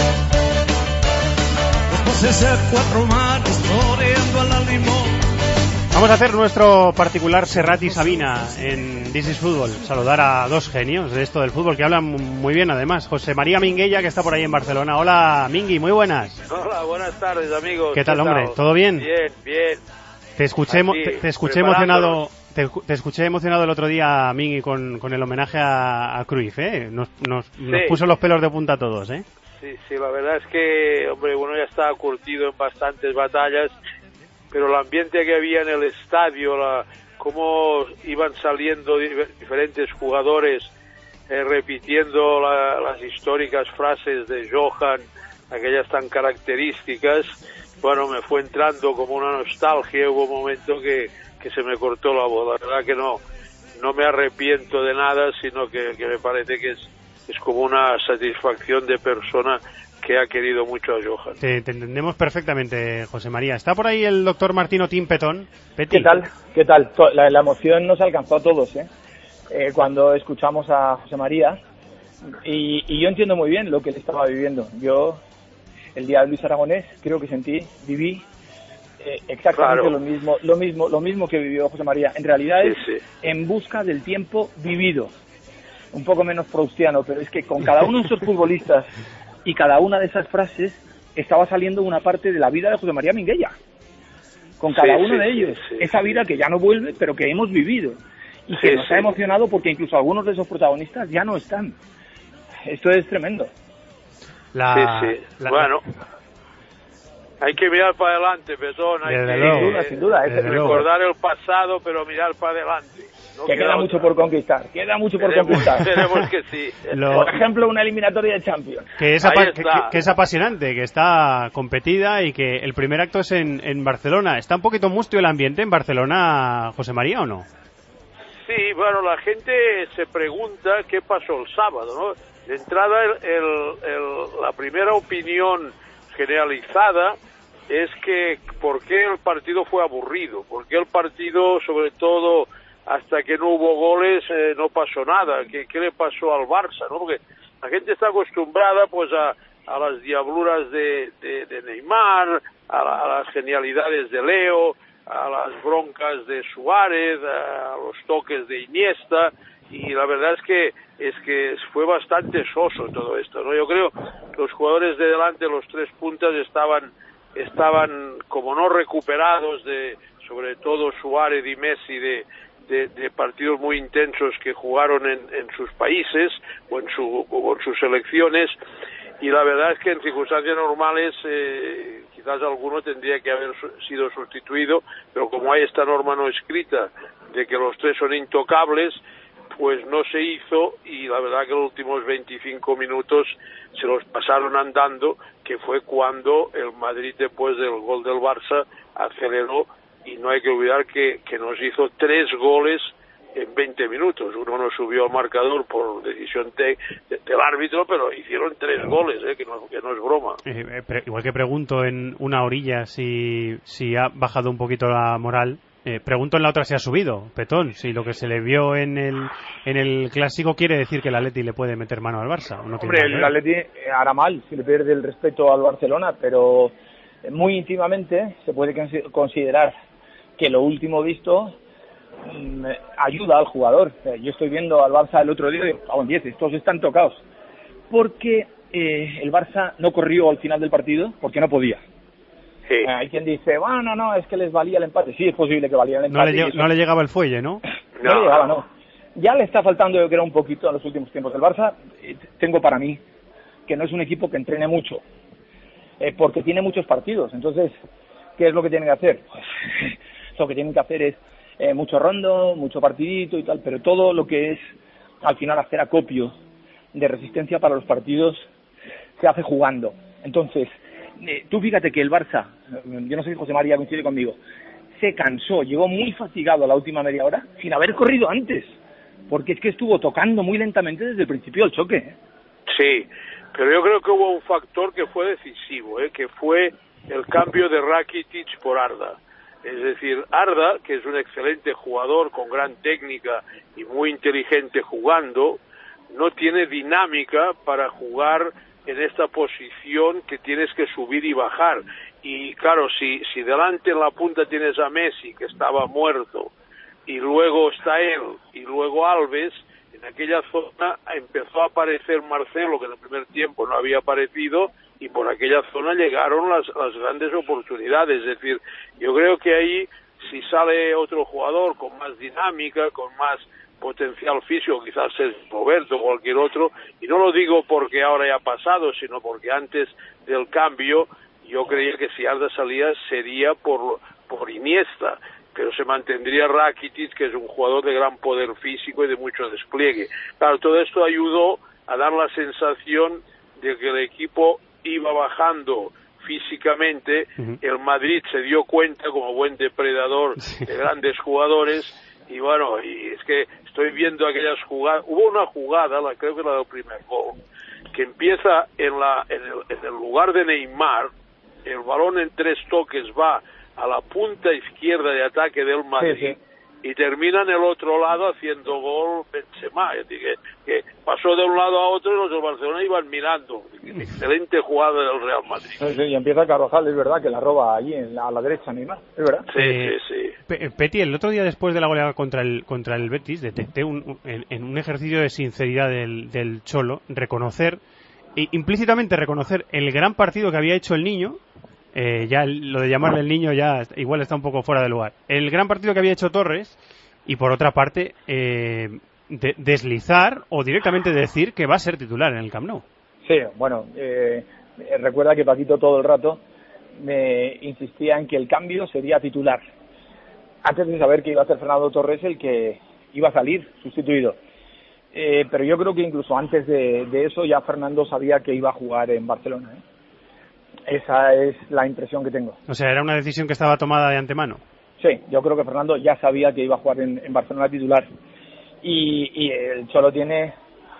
Los voces a cuatro manos floreando al limón. Vamos a hacer nuestro particular Serrat y Sabina en This is Football. Saludar a dos genios de esto del fútbol que hablan muy bien además. José María Minguella, que está por ahí en Barcelona. Hola, Mingui, muy buenas. Hola, buenas tardes, amigos. ¿Qué tal, ¿Qué hombre? Tal? ¿Todo bien? Bien, bien. Te escuché, Aquí, te, te escuché emocionado... Te, te escuché emocionado el otro día, Mingui, con, con el homenaje a, a Cruyff, ¿eh? Nos, nos, sí. nos puso los pelos de punta a todos, ¿eh? sí, sí, la verdad es que, hombre, uno ya estaba curtido en bastantes batallas, pero el ambiente que había en el estadio, la, cómo iban saliendo diferentes jugadores eh, repitiendo la, las históricas frases de Johan, aquellas tan características, bueno, me fue entrando como una nostalgia. Hubo un momento que, que se me cortó la voz. La verdad que no, no me arrepiento de nada, sino que, que me parece que es, es como una satisfacción de persona que ha querido mucho a Johan. Te, te entendemos perfectamente, José María. Está por ahí el doctor Martín Otín Petón. Peti. ¿Qué tal? ¿Qué tal? La, la emoción nos alcanzó a todos, ¿eh? Eh, cuando escuchamos a José María, y, y yo entiendo muy bien lo que él estaba viviendo. Yo, el día de Luis Aragonés, creo que sentí, viví eh, exactamente claro. lo mismo, lo mismo, lo mismo que vivió José María. En realidad es sí, sí. en busca del tiempo vivido. Un poco menos proustiano, pero es que con cada uno de esos futbolistas y cada una de esas frases estaba saliendo una parte de la vida de José María Minguella. Con cada sí, uno sí, de ellos. Sí, sí, esa vida que ya no vuelve, pero que hemos vivido. Y que sí, nos sí. ha emocionado porque incluso algunos de esos protagonistas ya no están. Esto es tremendo. La, sí, sí. La, bueno, hay que mirar para adelante, Petón. Hay que luego, sin duda, sin duda, eh, recordar el pasado, pero mirar para adelante. No que queda mucho por conquistar. Queda mucho por tenemos, conquistar. Tenemos que sí. Lo, por ejemplo, una eliminatoria de Champions. Que es, apa- que, que es apasionante, que está competida y que el primer acto es en, en Barcelona. ¿Está un poquito mustio el ambiente en Barcelona, José María, o no? Sí, bueno, la gente se pregunta qué pasó el sábado, ¿no? De entrada, el, el, el, la primera opinión generalizada es que por qué el partido fue aburrido, por qué el partido, sobre todo, hasta que no hubo goles, eh, no pasó nada, ¿Qué, qué le pasó al Barça, ¿no? Porque la gente está acostumbrada, pues, a, a las diabluras de, de, de Neymar, a, la, a las genialidades de Leo, a las broncas de Suárez, a los toques de Iniesta, y la verdad es que es que fue bastante soso todo esto, ¿no? Yo creo que los jugadores de delante, los tres puntas, estaban estaban como no recuperados de, sobre todo Suárez y Messi, de, de, de partidos muy intensos que jugaron en, en sus países o en, su, o en sus selecciones, y la verdad es que en circunstancias normales eh, quizás alguno tendría que haber sido sustituido, pero como hay esta norma no escrita de que los tres son intocables, pues no se hizo, y la verdad que los últimos veinticinco minutos se los pasaron andando, que fue cuando el Madrid, después del gol del Barça, aceleró, y no hay que olvidar que, que nos hizo tres goles en veinte minutos. Uno nos subió al marcador por decisión de, de, del árbitro, pero hicieron tres goles, ¿eh? que, no, que no es broma. Eh, pero igual que pregunto en una orilla si, si ha bajado un poquito la moral, eh, pregunto en la otra si ha subido, Petón, si lo que se le vio en el en el Clásico quiere decir que el Atleti le puede meter mano al Barça. ¿No? Hombre, el Atleti hará mal si le pierde el respeto al Barcelona, pero muy íntimamente se puede considerar que lo último visto ayuda al jugador. Yo estoy viendo al Barça el otro día y a un diez, estos están tocados, porque eh, el Barça no corrió al final del partido porque no podía. Sí. Eh, hay quien dice, bueno, no, no, es que les valía el empate. Sí, es posible que valía el empate. No le, eso... no le llegaba el fuelle, ¿no? No, no le llegaba, no. Ya le está faltando, yo creo, un poquito a los últimos tiempos. El Barça, eh, tengo para mí, que no es un equipo que entrene mucho, eh, porque tiene muchos partidos. Entonces, ¿qué es lo que tienen que hacer? Pues, lo que tienen que hacer es Eh, mucho rondo, mucho partidito y tal, pero todo lo que es al final hacer acopio de resistencia para los partidos se hace jugando. Entonces, eh, tú fíjate que el Barça, yo no sé si José María coincide conmigo, se cansó, llegó muy fatigado a la última media hora sin haber corrido antes, porque es que estuvo tocando muy lentamente desde el principio del choque. ¿eh? Sí, pero yo creo que hubo un factor que fue decisivo, ¿eh? que fue el cambio de Rakitic por Arda. Es decir, Arda, que es un excelente jugador con gran técnica y muy inteligente jugando, no tiene dinámica para jugar en esta posición que tienes que subir y bajar. Y claro, si, si delante en la punta tienes a Messi, que estaba muerto, y luego está él, y luego Alves, en aquella zona empezó a aparecer Marcelo, que en el primer tiempo no había aparecido, y por aquella zona llegaron las, las grandes oportunidades. Es decir, yo creo que ahí, si sale otro jugador con más dinámica, con más potencial físico, quizás es Roberto o cualquier otro, y no lo digo porque ahora ya ha pasado, sino porque antes del cambio yo creía que si Arda salía sería por, por Iniesta, pero se mantendría Rakitic, que es un jugador de gran poder físico y de mucho despliegue. Claro, todo esto ayudó a dar la sensación de que el equipo iba bajando físicamente. Uh-huh. El Madrid se dio cuenta, como buen depredador de grandes jugadores, y bueno, y es que estoy viendo aquellas jugadas. Hubo una jugada, la creo que la del primer gol, que empieza en, la, en, el, en el lugar de Neymar, el balón en tres toques va a la punta izquierda de ataque del Madrid, sí, sí. y termina en el otro lado haciendo gol Benzema. Es decir, que, que pasó de un lado a otro y los del Barcelona iban mirando. Excelente jugada del Real Madrid. Sí, sí, y empieza Carvajal, es verdad, que la roba allí en la, a la derecha, Neymar, es verdad. Sí, eh, sí, sí. Pe- Peti, el otro día después de la goleada contra el contra el Betis, detecté un, en, en un ejercicio de sinceridad del, del Cholo, reconocer, e implícitamente reconocer el gran partido que había hecho el niño. Eh, ya lo de llamarle el niño ya igual está un poco fuera de lugar. El gran partido que había hecho Torres, y por otra parte eh, de, deslizar o directamente decir que va a ser titular en el Camp Nou. Sí, bueno, eh, recuerda que Paquito todo el rato me insistía en que el cambio sería titular, antes de saber que iba a ser Fernando Torres el que iba a salir sustituido. Eh, pero yo creo que incluso antes de, de eso ya Fernando sabía que iba a jugar en Barcelona, ¿eh? Esa es la impresión que tengo. O sea, era una decisión que estaba tomada de antemano. Sí, yo creo que Fernando ya sabía que iba a jugar en, en Barcelona titular. Y, y el Cholo tiene,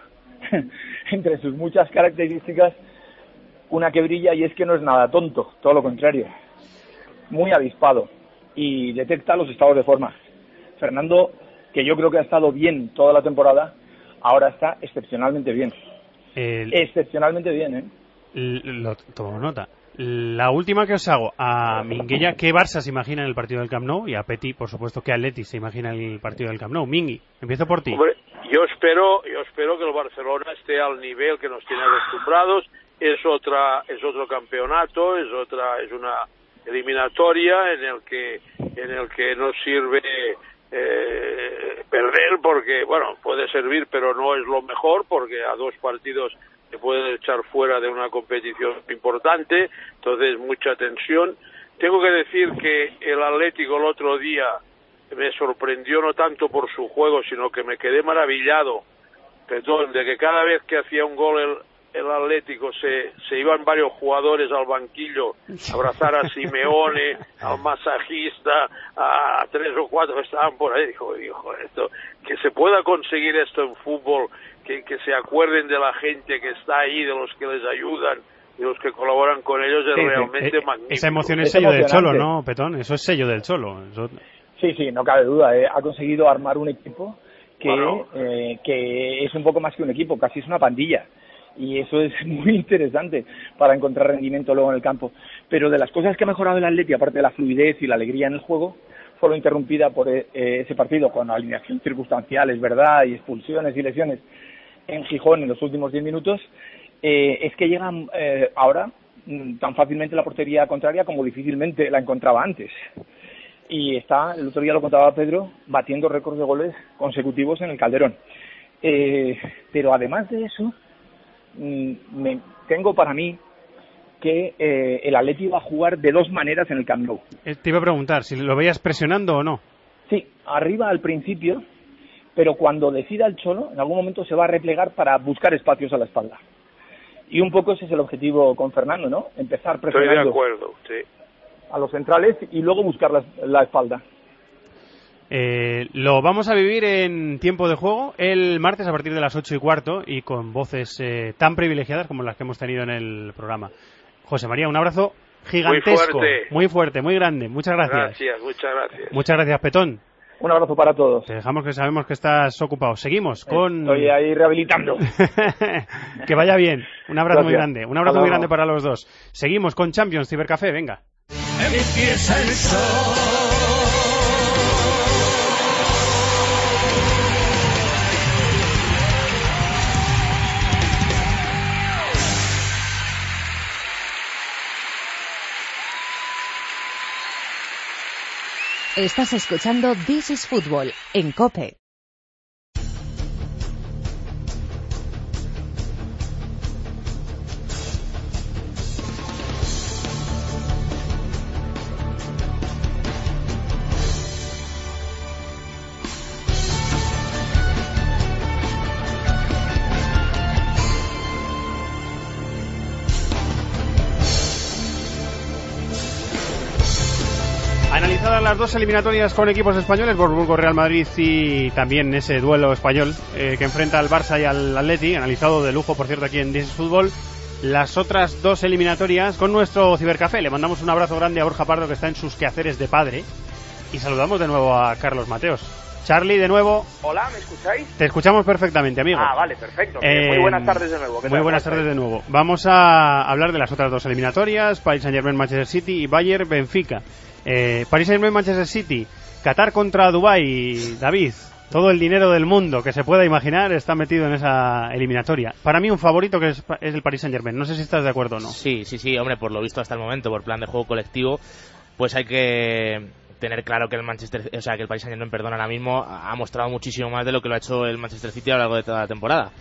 entre sus muchas características, una que brilla, y es que no es nada tonto, todo lo contrario. Muy avispado y detecta los estados de forma. Fernando, que yo creo que ha estado bien toda la temporada, ahora está excepcionalmente bien. El... Excepcionalmente bien, ¿eh? Lo tomo nota. La última que os hago a Minguella, ¿qué Barça se imagina en el partido del Camp Nou? Y a Peti, por supuesto, ¿qué Atleti se imagina en el partido del Camp Nou? Mingui, empiezo por ti. Hombre, yo espero, yo espero que el Barcelona esté al nivel que nos tiene acostumbrados. Es otra, es otro campeonato, es otra, es una eliminatoria en el que, en el que no sirve eh, perder, porque bueno, puede servir, pero no es lo mejor, porque a dos partidos se pueden echar fuera de una competición importante, entonces mucha tensión. Tengo que decir que el Atlético el otro día me sorprendió no tanto por su juego, sino que me quedé maravillado, perdón, de que cada vez que hacía un gol el, el Atlético se, se iban varios jugadores al banquillo a abrazar a Simeone, al masajista, a tres o cuatro que estaban por ahí. Dijo, dijo esto, que se pueda conseguir esto en fútbol, que, que se acuerden de la gente que está ahí, de los que les ayudan, de los que colaboran con ellos, es sí, realmente eh, magnífico. Esa emoción es, es sello del Cholo, ¿no, Petón? Eso es sello del Cholo. Eso... Sí, sí, no cabe duda. Eh. Ha conseguido armar un equipo que, bueno. eh, que es un poco más que un equipo, casi es una pandilla. Y eso es muy interesante para encontrar rendimiento luego en el campo. Pero de las cosas que ha mejorado el Atleti, aparte de la fluidez y la alegría en el juego, fue lo interrumpida por eh, ese partido con alineación circunstancial, es verdad, y expulsiones y lesiones en Gijón en los últimos diez minutos, eh, es que llegan eh, ahora mm, tan fácilmente la portería contraria como difícilmente la encontraba antes. Y está, el otro día lo contaba Pedro, batiendo récords de goles consecutivos en el Calderón. Eh, pero además de eso, mm, me, tengo para mí que eh, el Atleti va a jugar de dos maneras en el Camp Nou. Te iba a preguntar, si lo veías presionando o no. Sí, arriba al principio, pero cuando decida el Cholo, en algún momento se va a replegar para buscar espacios a la espalda. Y un poco ese es el objetivo con Fernando, ¿no? Empezar presionando. Estoy de acuerdo, sí. A los centrales y luego buscar la, la espalda. Eh, lo vamos a vivir en tiempo de juego el martes a partir de las ocho y cuarto y con voces eh, tan privilegiadas como las que hemos tenido en el programa. José María, un abrazo gigantesco. Muy fuerte. Muy fuerte, muy grande. Muchas gracias. Gracias, muchas gracias. Muchas gracias, Petón. Un abrazo para todos. Te dejamos, que sabemos que estás ocupado. Seguimos con... Estoy ahí rehabilitando. Que vaya bien. Un abrazo gracias. Muy grande. Un abrazo muy grande para los dos. Seguimos con Champions Cibercafé, venga. Empieza el show. Estás escuchando This is Football en COPE. Analizadas las dos eliminatorias con equipos españoles, Wolfsburgo, Real Madrid y también ese duelo español eh, que enfrenta al Barça y al Atleti, analizado de lujo, por cierto, aquí en This is Fútbol. Las otras dos eliminatorias con nuestro cibercafé. Le mandamos un abrazo grande a Borja Pardo, que está en sus quehaceres de padre, y saludamos de nuevo a Carlos Mateos. Charlie, de nuevo. Hola, ¿me escucháis? Te escuchamos perfectamente, amigo. Ah, vale, perfecto. Eh, muy buenas tardes de nuevo. Muy buenas tardes de nuevo. Vamos a hablar de las otras dos eliminatorias, Paris Saint-Germain, Manchester City y Bayern, Benfica. Eh, Paris Saint-Germain, Manchester City, Qatar contra Dubái, David. Todo el dinero del mundo que se pueda imaginar está metido en esa eliminatoria. Para mí un favorito que es, es el Paris Saint-Germain. No sé si estás de acuerdo o no. Sí, sí, sí, hombre, por lo visto hasta el momento, por plan de juego colectivo, pues hay que tener claro que el Manchester, o sea, que el Paris Saint-Germain, perdón, ahora mismo ha mostrado muchísimo más de lo que lo ha hecho el Manchester City a lo largo de toda la temporada.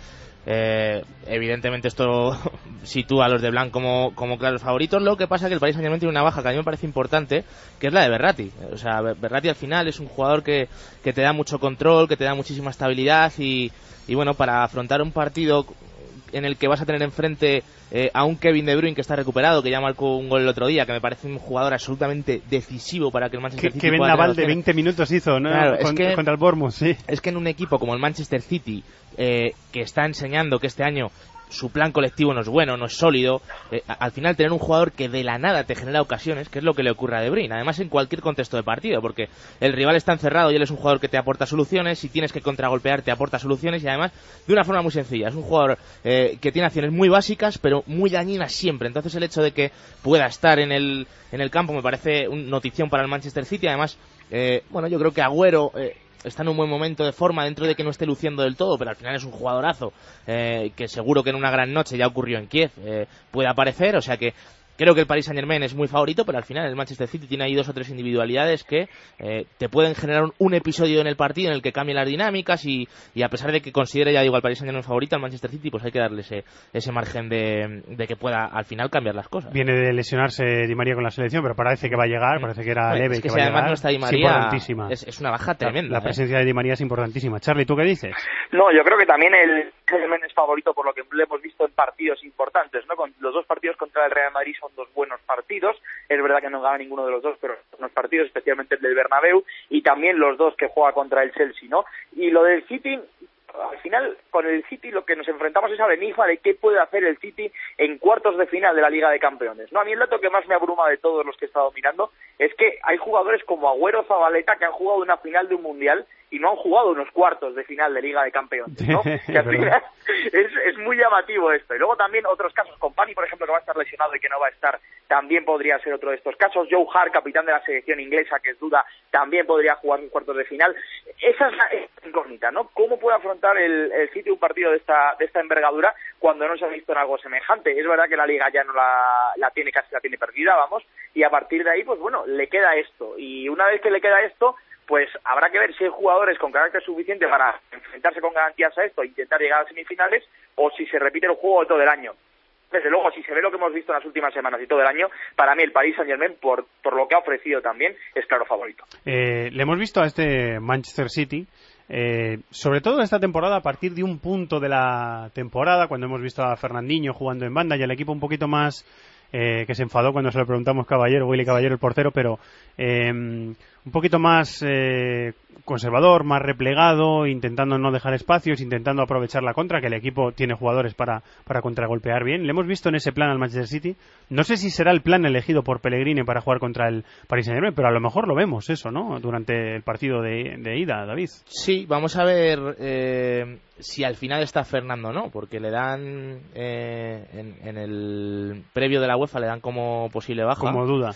Eh, evidentemente esto sitúa a los de Blanc como, como claros favoritos. Lo que pasa es que el Paris Saint-Germain tiene una baja que a mí me parece importante, que es la de Berratti. O sea, Berratti al final es un jugador que, que te da mucho control, que te da muchísima estabilidad y, y bueno, para afrontar un partido en el que vas a tener enfrente eh, a un Kevin De Bruyne que está recuperado, que ya marcó un gol el otro día, que me parece un jugador absolutamente decisivo para que el Manchester City Kevin pueda Naval de veinte minutos hizo, ¿no? Claro, es contra, que, contra el Bournemouth, sí. Es que en un equipo como el Manchester City, eh, que está enseñando que este año su plan colectivo no es bueno, no es sólido, eh, al final tener un jugador que de la nada te genera ocasiones, que es lo que le ocurre a De Bruyne, además en cualquier contexto de partido, porque el rival está encerrado y él es un jugador que te aporta soluciones, si tienes que contragolpear te aporta soluciones y además de una forma muy sencilla. Es un jugador eh, que tiene acciones muy básicas pero muy dañinas siempre, entonces el hecho de que pueda estar en el, en el campo me parece una notición para el Manchester City. Además, eh, bueno, yo creo que Agüero eh, está en un buen momento de forma dentro de que no esté luciendo del todo, pero al final es un jugadorazo eh, que seguro que en una gran noche, ya ocurrió en Kiev, eh, puede aparecer, o sea que creo que el Paris Saint-Germain es muy favorito, pero al final el Manchester City tiene ahí dos o tres individualidades que eh, te pueden generar un, un episodio en el partido en el que cambien las dinámicas y, y a pesar de que considere, ya digo, al Paris Saint-Germain favorito, al Manchester City, pues hay que darle ese, ese margen de, de que pueda al final cambiar las cosas. Viene de lesionarse Di María con la selección, pero parece que va a llegar, parece que era bueno, leve es que, que si va a además llegar. no está Di María, es, es, es una baja tremenda. La, la presencia eh. de Di María es importantísima. Charlie, ¿tú qué dices? No, yo creo que también el Saint-Germain es favorito por lo que le hemos visto en partidos importantes, ¿no? Con los dos partidos contra el Real Madrid son dos buenos partidos. Es verdad que no gana ninguno de los dos, pero unos partidos, especialmente el del Bernabéu, y también los dos que juega contra el Chelsea, ¿no? Y lo del City, al final, con el City lo que nos enfrentamos es al enigma de qué puede hacer el City en cuartos de final de la Liga de Campeones, ¿no? A mí el dato que más me abruma de todos los que he estado mirando es que hay jugadores como Agüero, Zabaleta, que han jugado una final de un Mundial y no han jugado unos cuartos de final de Liga de Campeones, ¿no? Que al final es, es muy llamativo esto. Y luego también otros casos, Kompany, por ejemplo, que va a estar lesionado y que no va a estar, también podría ser otro de estos casos. Joe Hart, capitán de la selección inglesa, que es duda, también podría jugar un cuartos de final. Esa es la incógnita, ¿no? ¿Cómo puede afrontar el, el City un partido de esta de esta envergadura cuando no se ha visto en algo semejante? Es verdad que la Liga ya no la, la tiene, casi la tiene perdida, vamos, y a partir de ahí, pues bueno, le queda esto. Y una vez que le queda esto, pues habrá que ver si hay jugadores con carácter suficiente para enfrentarse con garantías a esto e intentar llegar a semifinales, o si se repite el juego de todo el año. Desde luego, si se ve lo que hemos visto en las últimas semanas y todo el año, para mí el Paris Saint-Germain, por, por lo que ha ofrecido también, es claro favorito. Eh, le hemos visto a este Manchester City, eh, sobre todo esta temporada, a partir de un punto de la temporada, cuando hemos visto a Fernandinho jugando en banda y el equipo un poquito más... Eh, que se enfadó cuando se lo preguntamos Caballero, Willy Caballero, el portero, pero eh, un poquito más eh, conservador, más replegado, intentando no dejar espacios, intentando aprovechar la contra, que el equipo tiene jugadores para, para contragolpear bien. Le hemos visto en ese plan al Manchester City. No sé si será el plan elegido por Pellegrini para jugar contra el Paris Saint-Germain, pero a lo mejor lo vemos eso, ¿no? Durante el partido de, de ida, David. Sí, vamos a ver eh, si al final está Fernando o no, porque le dan eh, en, en el previo de la UEFA le dan como posible baja. Como duda.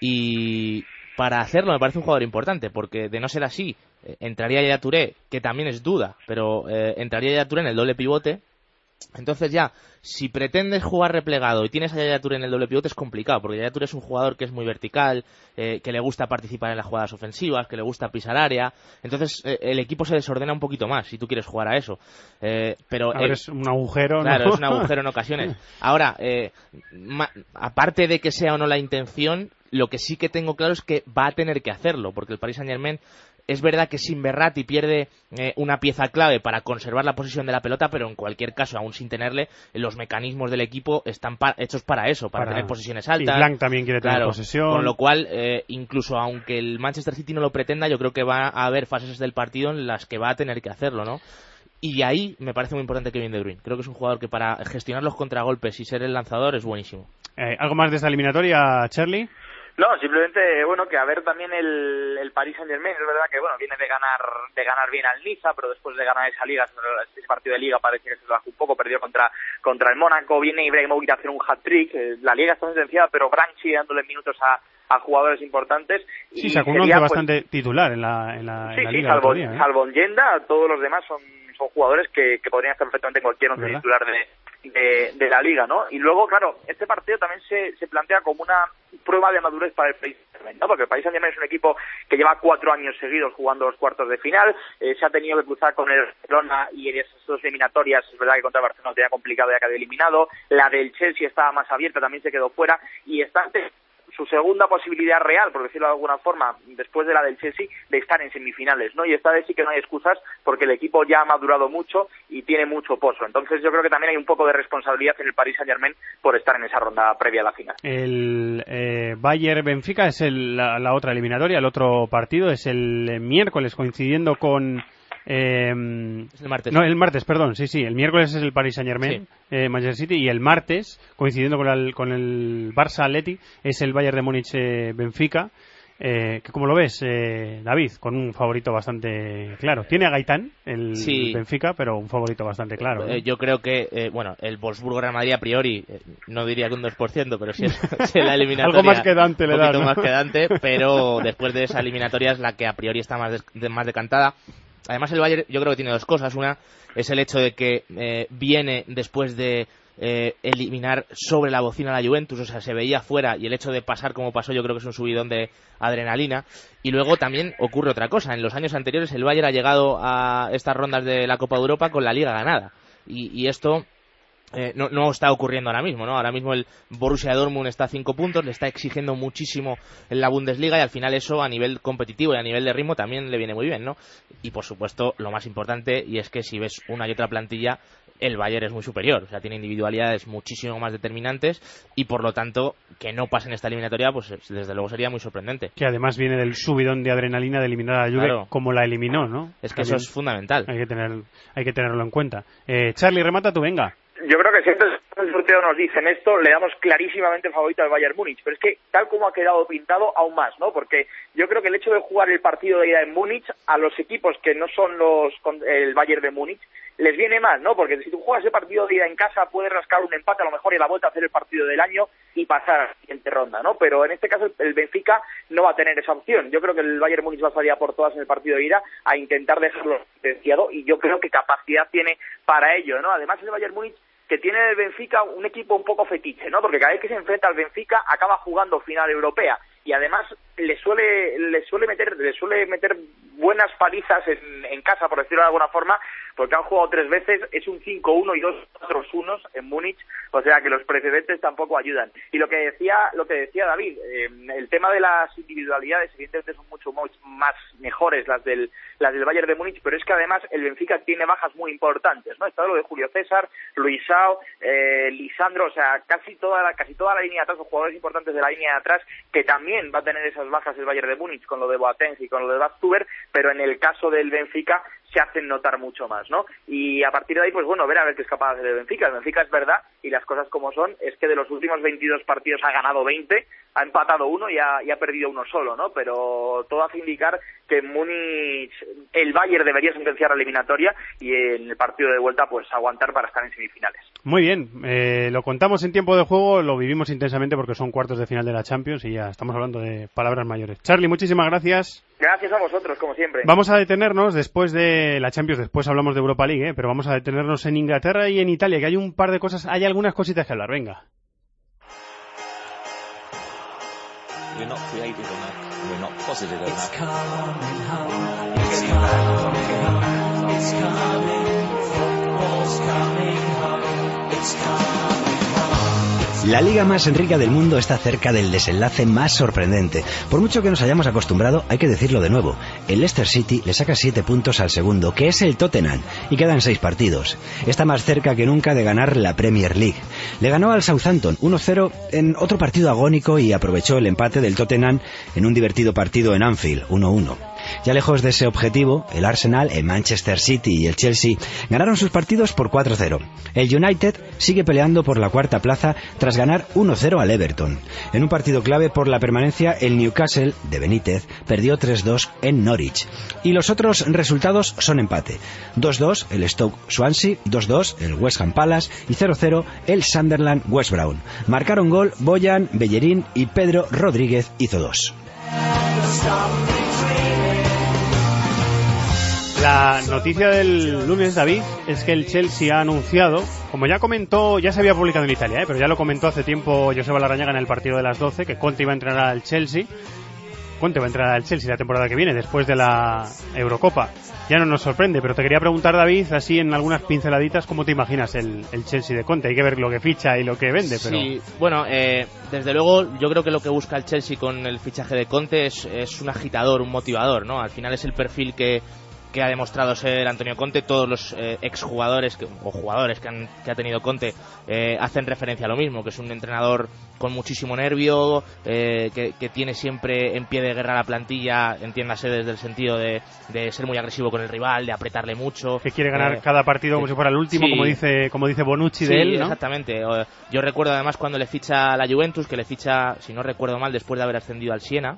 Y para hacerlo me parece un jugador importante, porque de no ser así, eh, entraría Yaya Touré, que también es duda, pero eh, entraría Yaya Touré en el doble pivote. Entonces ya, si pretendes jugar replegado y tienes a Yaya Touré en el doble pivote es complicado, porque Yaya Touré es un jugador que es muy vertical, eh, que le gusta participar en las jugadas ofensivas, que le gusta pisar área, entonces eh, el equipo se desordena un poquito más si tú quieres jugar a eso. Eh, pero Ahora es un agujero, claro, ¿no? es un agujero en ocasiones. Ahora, eh, ma, aparte de que sea o no la intención, lo que sí que tengo claro es que va a tener que hacerlo, porque el Paris Saint-Germain Es verdad que sin Verratti pierde eh, una pieza clave para conservar la posesión de la pelota, pero en cualquier caso, aún sin tenerle, los mecanismos del equipo están pa hechos para eso, para, para tener posesiones altas. Y Blanc también quiere tener claro, posesión. Con lo cual, eh, incluso aunque el Manchester City no lo pretenda, yo creo que va a haber fases del partido en las que va a tener que hacerlo, ¿no? Y ahí me parece muy importante Kevin De Bruyne. Creo que es un jugador que para gestionar los contragolpes y ser el lanzador es buenísimo. Eh, ¿Algo más de esta eliminatoria, Charlie? No, simplemente, bueno, que a ver también el, el Paris Saint-Germain, es verdad que, bueno, viene de ganar de ganar bien al Niza, pero después de ganar esa liga, ese partido de liga parece que se lo bajó un poco, perdió contra contra el Mónaco, viene Ibrahimovic a hacer un hat-trick, eh, la liga está sentenciada, pero Brandt sigue dándole minutos a, a jugadores importantes. Sí, sacó un once bastante pues, titular en la, en la, sí, en la sí, liga. salvo, día, ¿eh? salvo Yenda, todos los demás son, son jugadores que, que podrían estar perfectamente en cualquier once titular de... De, de la liga, ¿no? Y luego, claro, este partido también se, se plantea como una prueba de madurez para el Paris Saint-Germain, ¿no? Porque el Paris Saint-Germain es un equipo que lleva cuatro años seguidos jugando los cuartos de final, eh, se ha tenido que cruzar con el Barcelona y en esas dos eliminatorias, es verdad que contra el Barcelona lo tenía complicado ya que había eliminado, la del Chelsea estaba más abierta, también se quedó fuera, y está ante su segunda posibilidad real, por decirlo de alguna forma, después de la del Chelsea, de estar en semifinales, ¿no? Y esta vez sí que no hay excusas porque el equipo ya ha madurado mucho y tiene mucho pozo. Entonces yo creo que también hay un poco de responsabilidad en el Paris Saint-Germain por estar en esa ronda previa a la final. El eh, Bayern-Benfica es el, la, la otra eliminatoria, el otro partido es el miércoles, coincidiendo con... Eh, es el martes. No, el martes, perdón, sí, sí. El miércoles es el Paris Saint-Germain, sí. eh, Manchester City, y el martes, coincidiendo con el, con el Barça Atleti, es el Bayern de Múnich eh, Benfica. Eh, que como lo ves, eh, David, con un favorito bastante claro. Tiene a Gaitán, el sí. Benfica, pero un favorito bastante claro. ¿no? Eh, yo creo que, eh, bueno, el Wolfsburgo-Real Madrid a priori, eh, no diría que un dos por ciento, pero sí es, es la eliminatoria. Algo más que Dante le da, Un poquito ¿no? más que Dante, pero después de esa eliminatoria es la que a priori está más, des, de, más decantada. Además, el Bayern yo creo que tiene dos cosas. Una es el hecho de que eh, viene después de eh, eliminar sobre la bocina a la Juventus, o sea, se veía fuera, y el hecho de pasar como pasó yo creo que es un subidón de adrenalina. Y luego también ocurre otra cosa. En los años anteriores el Bayern ha llegado a estas rondas de la Copa de Europa con la Liga ganada. Y, y esto... Eh, no, no está ocurriendo ahora mismo, ¿no? Ahora mismo el Borussia Dortmund está a cinco puntos, le está exigiendo muchísimo en la Bundesliga y al final eso a nivel competitivo y a nivel de ritmo también le viene muy bien, ¿no? Y por supuesto lo más importante, y es que si ves una y otra plantilla, el Bayern es muy superior, o sea, tiene individualidades muchísimo más determinantes y por lo tanto que no pase en esta eliminatoria, pues desde luego sería muy sorprendente. Que además viene del subidón de adrenalina de eliminar a la Juve, claro, como la eliminó, ¿no? Es que también eso es fundamental. Hay que tener, hay que tenerlo en cuenta. Eh, Charlie, remata tú, venga. Yo creo que siempre el sorteo nos dicen esto, le damos clarísimamente el favorito al Bayern Múnich, pero es que tal como ha quedado pintado, aún más, ¿no? Porque yo creo que el hecho de jugar el partido de ida en Múnich, a los equipos que no son los el Bayern de Múnich, les viene mal, ¿no? Porque si tú juegas el partido de ida en casa, puedes rascar un empate a lo mejor y a la vuelta hacer el partido del año y pasar a la siguiente ronda, ¿no? Pero en este caso el Benfica no va a tener esa opción. Yo creo que el Bayern Múnich va a salir a por todas en el partido de ida a intentar dejarlo sentenciado y yo creo que capacidad tiene para ello, ¿no? Además el Bayern Múnich que tiene el Benfica un equipo un poco fetiche, ¿no? Porque cada vez que se enfrenta al Benfica acaba jugando final europea y además le suele le suele meter le suele meter buenas palizas en, en casa, por decirlo de alguna forma, porque han jugado tres veces, es un cinco uno y dos cuatro uno en Múnich, o sea que los precedentes tampoco ayudan. Y lo que decía lo que decía David, eh, el tema de las individualidades evidentemente son mucho más mejores las del las del Bayern de Múnich, pero es que además el Benfica tiene bajas muy importantes, ¿no? Está lo de Julio César, Luisao, eh, Lisandro, o sea, casi toda la casi toda la línea de atrás, los jugadores importantes de la línea de atrás, que también va a tener esas bajas el Bayern de Múnich con lo de Boateng y con lo de Baztuber, pero en el caso del Benfica se hacen notar mucho más, ¿no? Y a partir de ahí, pues bueno, ver a ver qué es capaz de hacer el Benfica. El Benfica es verdad, y las cosas como son, es que de los últimos veintidós partidos ha ganado veinte, ha empatado uno y ha, y ha perdido uno solo, ¿no? Pero todo hace indicar que en Múnich el Bayern debería sentenciar la eliminatoria y en el partido de vuelta, pues aguantar para estar en semifinales. Muy bien, eh, lo contamos en tiempo de juego, lo vivimos intensamente porque son cuartos de final de la Champions y ya estamos hablando de palabras mayores. Charlie, muchísimas gracias. Gracias a vosotros, como siempre. Vamos a detenernos después de la Champions, después hablamos de Europa League, ¿eh? Pero vamos a detenernos en Inglaterra y en Italia, que hay un par de cosas, hay algunas cositas que hablar, venga. We're not creative enough. We're not positive enough. It's coming home. It's coming home. It's coming. Football's coming home. It's coming home. It's La liga más rica del mundo está cerca del desenlace más sorprendente. Por mucho que nos hayamos acostumbrado, hay que decirlo de nuevo. El Leicester City le saca siete puntos al segundo, que es el Tottenham, y quedan seis partidos. Está más cerca que nunca de ganar la Premier League. Le ganó al Southampton uno cero en otro partido agónico y aprovechó el empate del Tottenham en un divertido partido en Anfield, uno uno. Ya lejos de ese objetivo, el Arsenal, el Manchester City y el Chelsea ganaron sus partidos por cuatro cero. El United sigue peleando por la cuarta plaza tras ganar uno cero al Everton. En un partido clave por la permanencia, el Newcastle, de Benítez, perdió tres dos en Norwich. Y los otros resultados son empate. dos dos el Stoke Swansea, dos dos el West Ham Palace y cero cero el Sunderland West Brom. Marcaron gol Boyan, Bellerín y Pedro Rodríguez hizo dos. La noticia del lunes, David, es que el Chelsea ha anunciado, como ya comentó, ya se había publicado en Italia, ¿eh? pero ya lo comentó hace tiempo Joseba Larrañaga en el partido de las doce, que Conte iba a entrenar al Chelsea. Conte va a entrar al Chelsea la temporada que viene, después de la Eurocopa. Ya no nos sorprende, pero te quería preguntar, David, así en algunas pinceladitas, ¿cómo te imaginas el, el Chelsea de Conte? Hay que ver lo que ficha y lo que vende, pero... Sí, bueno, eh, desde luego yo creo que lo que busca el Chelsea con el fichaje de Conte es, es un agitador, un motivador, ¿no? Al final es el perfil que... que ha demostrado ser Antonio Conte. Todos los eh, exjugadores que, o jugadores que, han, que ha tenido Conte eh, hacen referencia a lo mismo, que es un entrenador con muchísimo nervio, eh, que, que tiene siempre en pie de guerra la plantilla, entiéndase desde el sentido de, de ser muy agresivo con el rival, de apretarle mucho. Que quiere ganar eh, cada partido como si fuera el último, sí, como dice como dice Bonucci sí, de él, ¿no? Exactamente. Yo recuerdo además cuando le ficha a la Juventus, que le ficha, si no recuerdo mal, después de haber ascendido al Siena.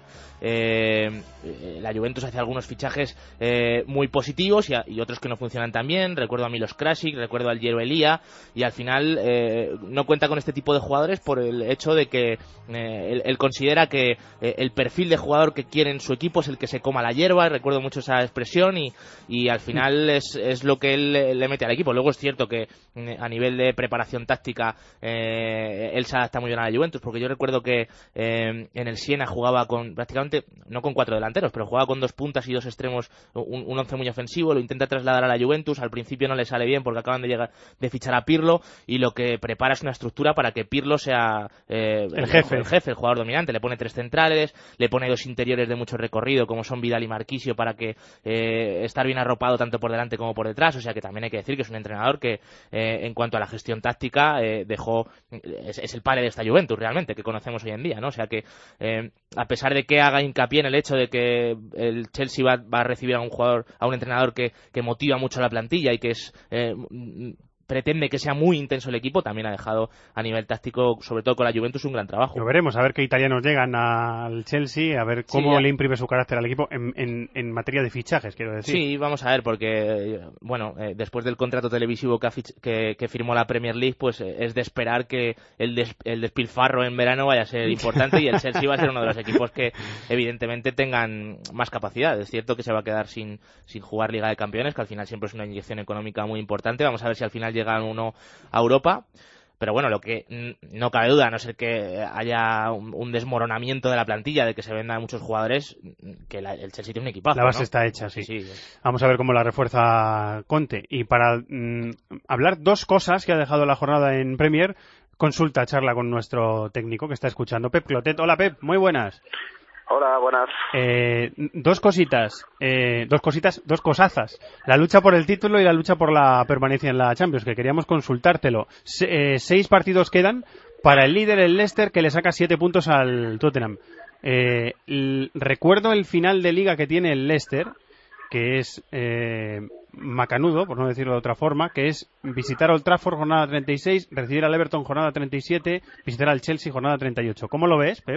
Eh, la Juventus hace algunos fichajes eh, muy positivos y, a, y otros que no funcionan tan bien. Recuerdo a Milos Krasic, recuerdo al Jero Elía, y al final eh, no cuenta con este tipo de jugadores por el hecho de que eh, él, él considera que eh, el perfil de jugador que quiere en su equipo es el que se coma la hierba. Recuerdo mucho esa expresión y, y al final es, es lo que él le, le mete al equipo. Luego es cierto que eh, a nivel de preparación táctica eh, él se adapta muy bien a la Juventus, porque yo recuerdo que eh, en el Siena jugaba con prácticamente, no con cuatro delanteros, pero jugaba con dos puntas y dos extremos, un, un once muy ofensivo. Lo intenta trasladar a la Juventus, al principio no le sale bien porque acaban de llegar de fichar a Pirlo, y lo que prepara es una estructura para que Pirlo sea eh, el, el jefe el jefe, el jugador dominante. Le pone tres centrales, le pone dos interiores de mucho recorrido como son Vidal y Marquisio, para que eh, estar bien arropado tanto por delante como por detrás. O sea que también hay que decir que es un entrenador que eh, en cuanto a la gestión táctica eh, dejó es, es el padre de esta Juventus realmente que conocemos hoy en día, ¿no? O sea que eh, a pesar de que haga hincapié en el hecho de que el Chelsea va, va a recibir a un jugador, a un entrenador que, que motiva mucho a la plantilla y que es eh, pretende que sea muy intenso el equipo, también ha dejado a nivel táctico, sobre todo con la Juventus, un gran trabajo. Lo veremos, a ver qué italianos llegan al Chelsea, a ver cómo sí, le imprime su carácter al equipo en, en, en materia de fichajes, quiero decir. Sí, vamos a ver, porque bueno, eh, después del contrato televisivo que, ha fich- que, que firmó la Premier League, pues eh, es de esperar que el, des- el despilfarro en verano vaya a ser importante y el Chelsea va a ser uno de los equipos que evidentemente tengan más capacidad. Es cierto que se va a quedar sin, sin jugar Liga de Campeones, que al final siempre es una inyección económica muy importante. Vamos a ver si al final llega uno a Europa, pero bueno, lo que no cabe duda, a no ser que haya un, un desmoronamiento de la plantilla, de que se vendan muchos jugadores, que la, el Chelsea tiene un equipazo. La base, ¿no?, está hecha, sí. sí, sí. Vamos a ver cómo la refuerza Conte. Y para mmm, hablar dos cosas que ha dejado la jornada en Premier, consulta, charla con nuestro técnico que está escuchando, Pep Clotet. Hola, Pep, muy buenas. Hola, buenas. Eh, dos cositas, eh, dos cositas, dos cosazas. La lucha por el título y la lucha por la permanencia en la Champions, que queríamos consultártelo. Se, eh, seis partidos quedan para el líder, el Leicester, que le saca siete puntos al Tottenham. Eh, l- recuerdo el final de liga que tiene el Leicester, que es eh, macanudo, por no decirlo de otra forma, que es visitar Old Trafford jornada treinta y seis, recibir al Everton jornada treinta y siete, visitar al Chelsea jornada treinta y ocho. ¿Cómo lo ves, Pep?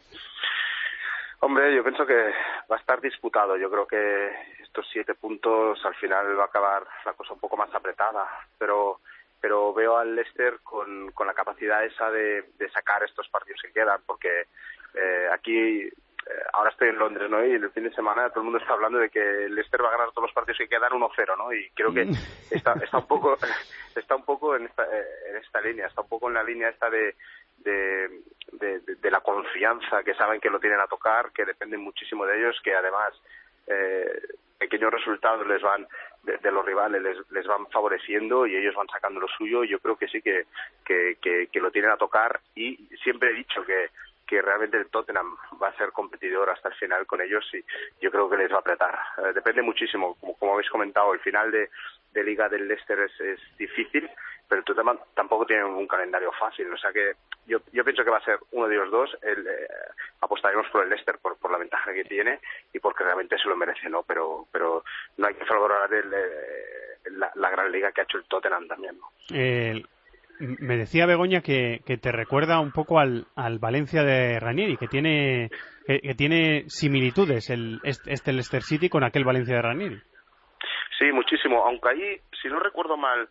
Hombre, yo pienso que va a estar disputado. Yo creo que estos siete puntos al final va a acabar la cosa un poco más apretada, pero pero veo al Leicester con, con la capacidad esa de, de sacar estos partidos que quedan, porque eh, aquí eh, ahora estoy en Londres, ¿no? Y el fin de semana todo el mundo está hablando de que el Leicester va a ganar todos los partidos que quedan uno cero, ¿no? Y creo que está está un poco está un poco en esta en esta línea, está un poco en la línea esta de De, de, de, de la confianza, que saben que lo tienen a tocar, que dependen muchísimo de ellos, que además eh, pequeños resultados les van de, de los rivales les, les van favoreciendo y ellos van sacando lo suyo. Yo creo que sí que, que, que, que lo tienen a tocar, y siempre he dicho que que realmente el Tottenham va a ser competidor hasta el final con ellos, y yo creo que les va a apretar. Eh, depende muchísimo, como, como habéis comentado, el final de, de Liga del Leicester es, es difícil, pero el Tottenham tampoco tiene un calendario fácil, o sea que yo, yo pienso que va a ser uno de los dos. El, eh, apostaremos por el Leicester por, por la ventaja que tiene y porque realmente se lo merece, ¿no? Pero, pero no hay que valorar el, eh, la, la gran liga que ha hecho el Tottenham también, ¿no? Eh... Me decía Begoña que, que te recuerda un poco al, al Valencia de Ranieri, que tiene que, que tiene similitudes el este Leicester City con aquel Valencia de Ranieri. Sí, muchísimo, aunque ahí, si no recuerdo mal,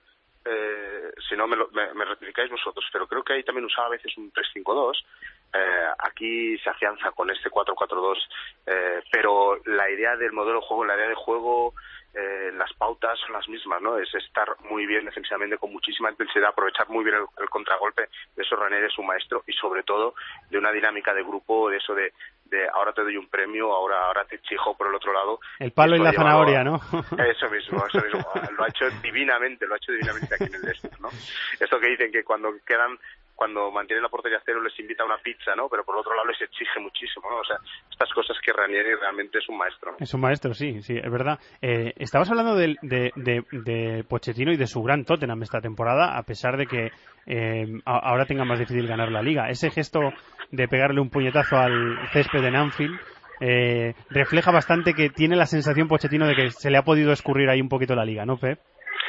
eh, si no me, lo, me, me rectificáis vosotros, pero creo que ahí también usaba a veces un tres cinco dos. Eh, aquí se afianza con este cuatro cuatro dos, eh, pero la idea del modelo de juego, la idea de juego, eh, las pautas son las mismas, ¿no? Es estar muy bien defensivamente, con muchísima intensidad, aprovechar muy bien el, el contragolpe. De eso Ranieri es un maestro, y sobre todo de una dinámica de grupo, de eso de, de ahora te doy un premio, ahora ahora te exijo por el otro lado. El palo y la zanahoria, ¿no? Eso mismo, eso mismo. Lo ha hecho divinamente, lo ha hecho divinamente aquí en el Leicester, ¿no? Esto que dicen que cuando quedan cuando mantienen la portería cero les invita a una pizza, ¿no? Pero por otro lado les exige muchísimo, ¿no? O sea, estas cosas que Ranieri realmente es un maestro, ¿no? Es un maestro, sí, sí, es verdad. Eh, estabas hablando de, de, de, de Pochettino y de su gran Tottenham esta temporada, a pesar de que eh, a, ahora tenga más difícil ganar la Liga. Ese gesto de pegarle un puñetazo al césped en Anfield eh, refleja bastante que tiene la sensación Pochettino de que se le ha podido escurrir ahí un poquito la Liga, ¿no, Pep?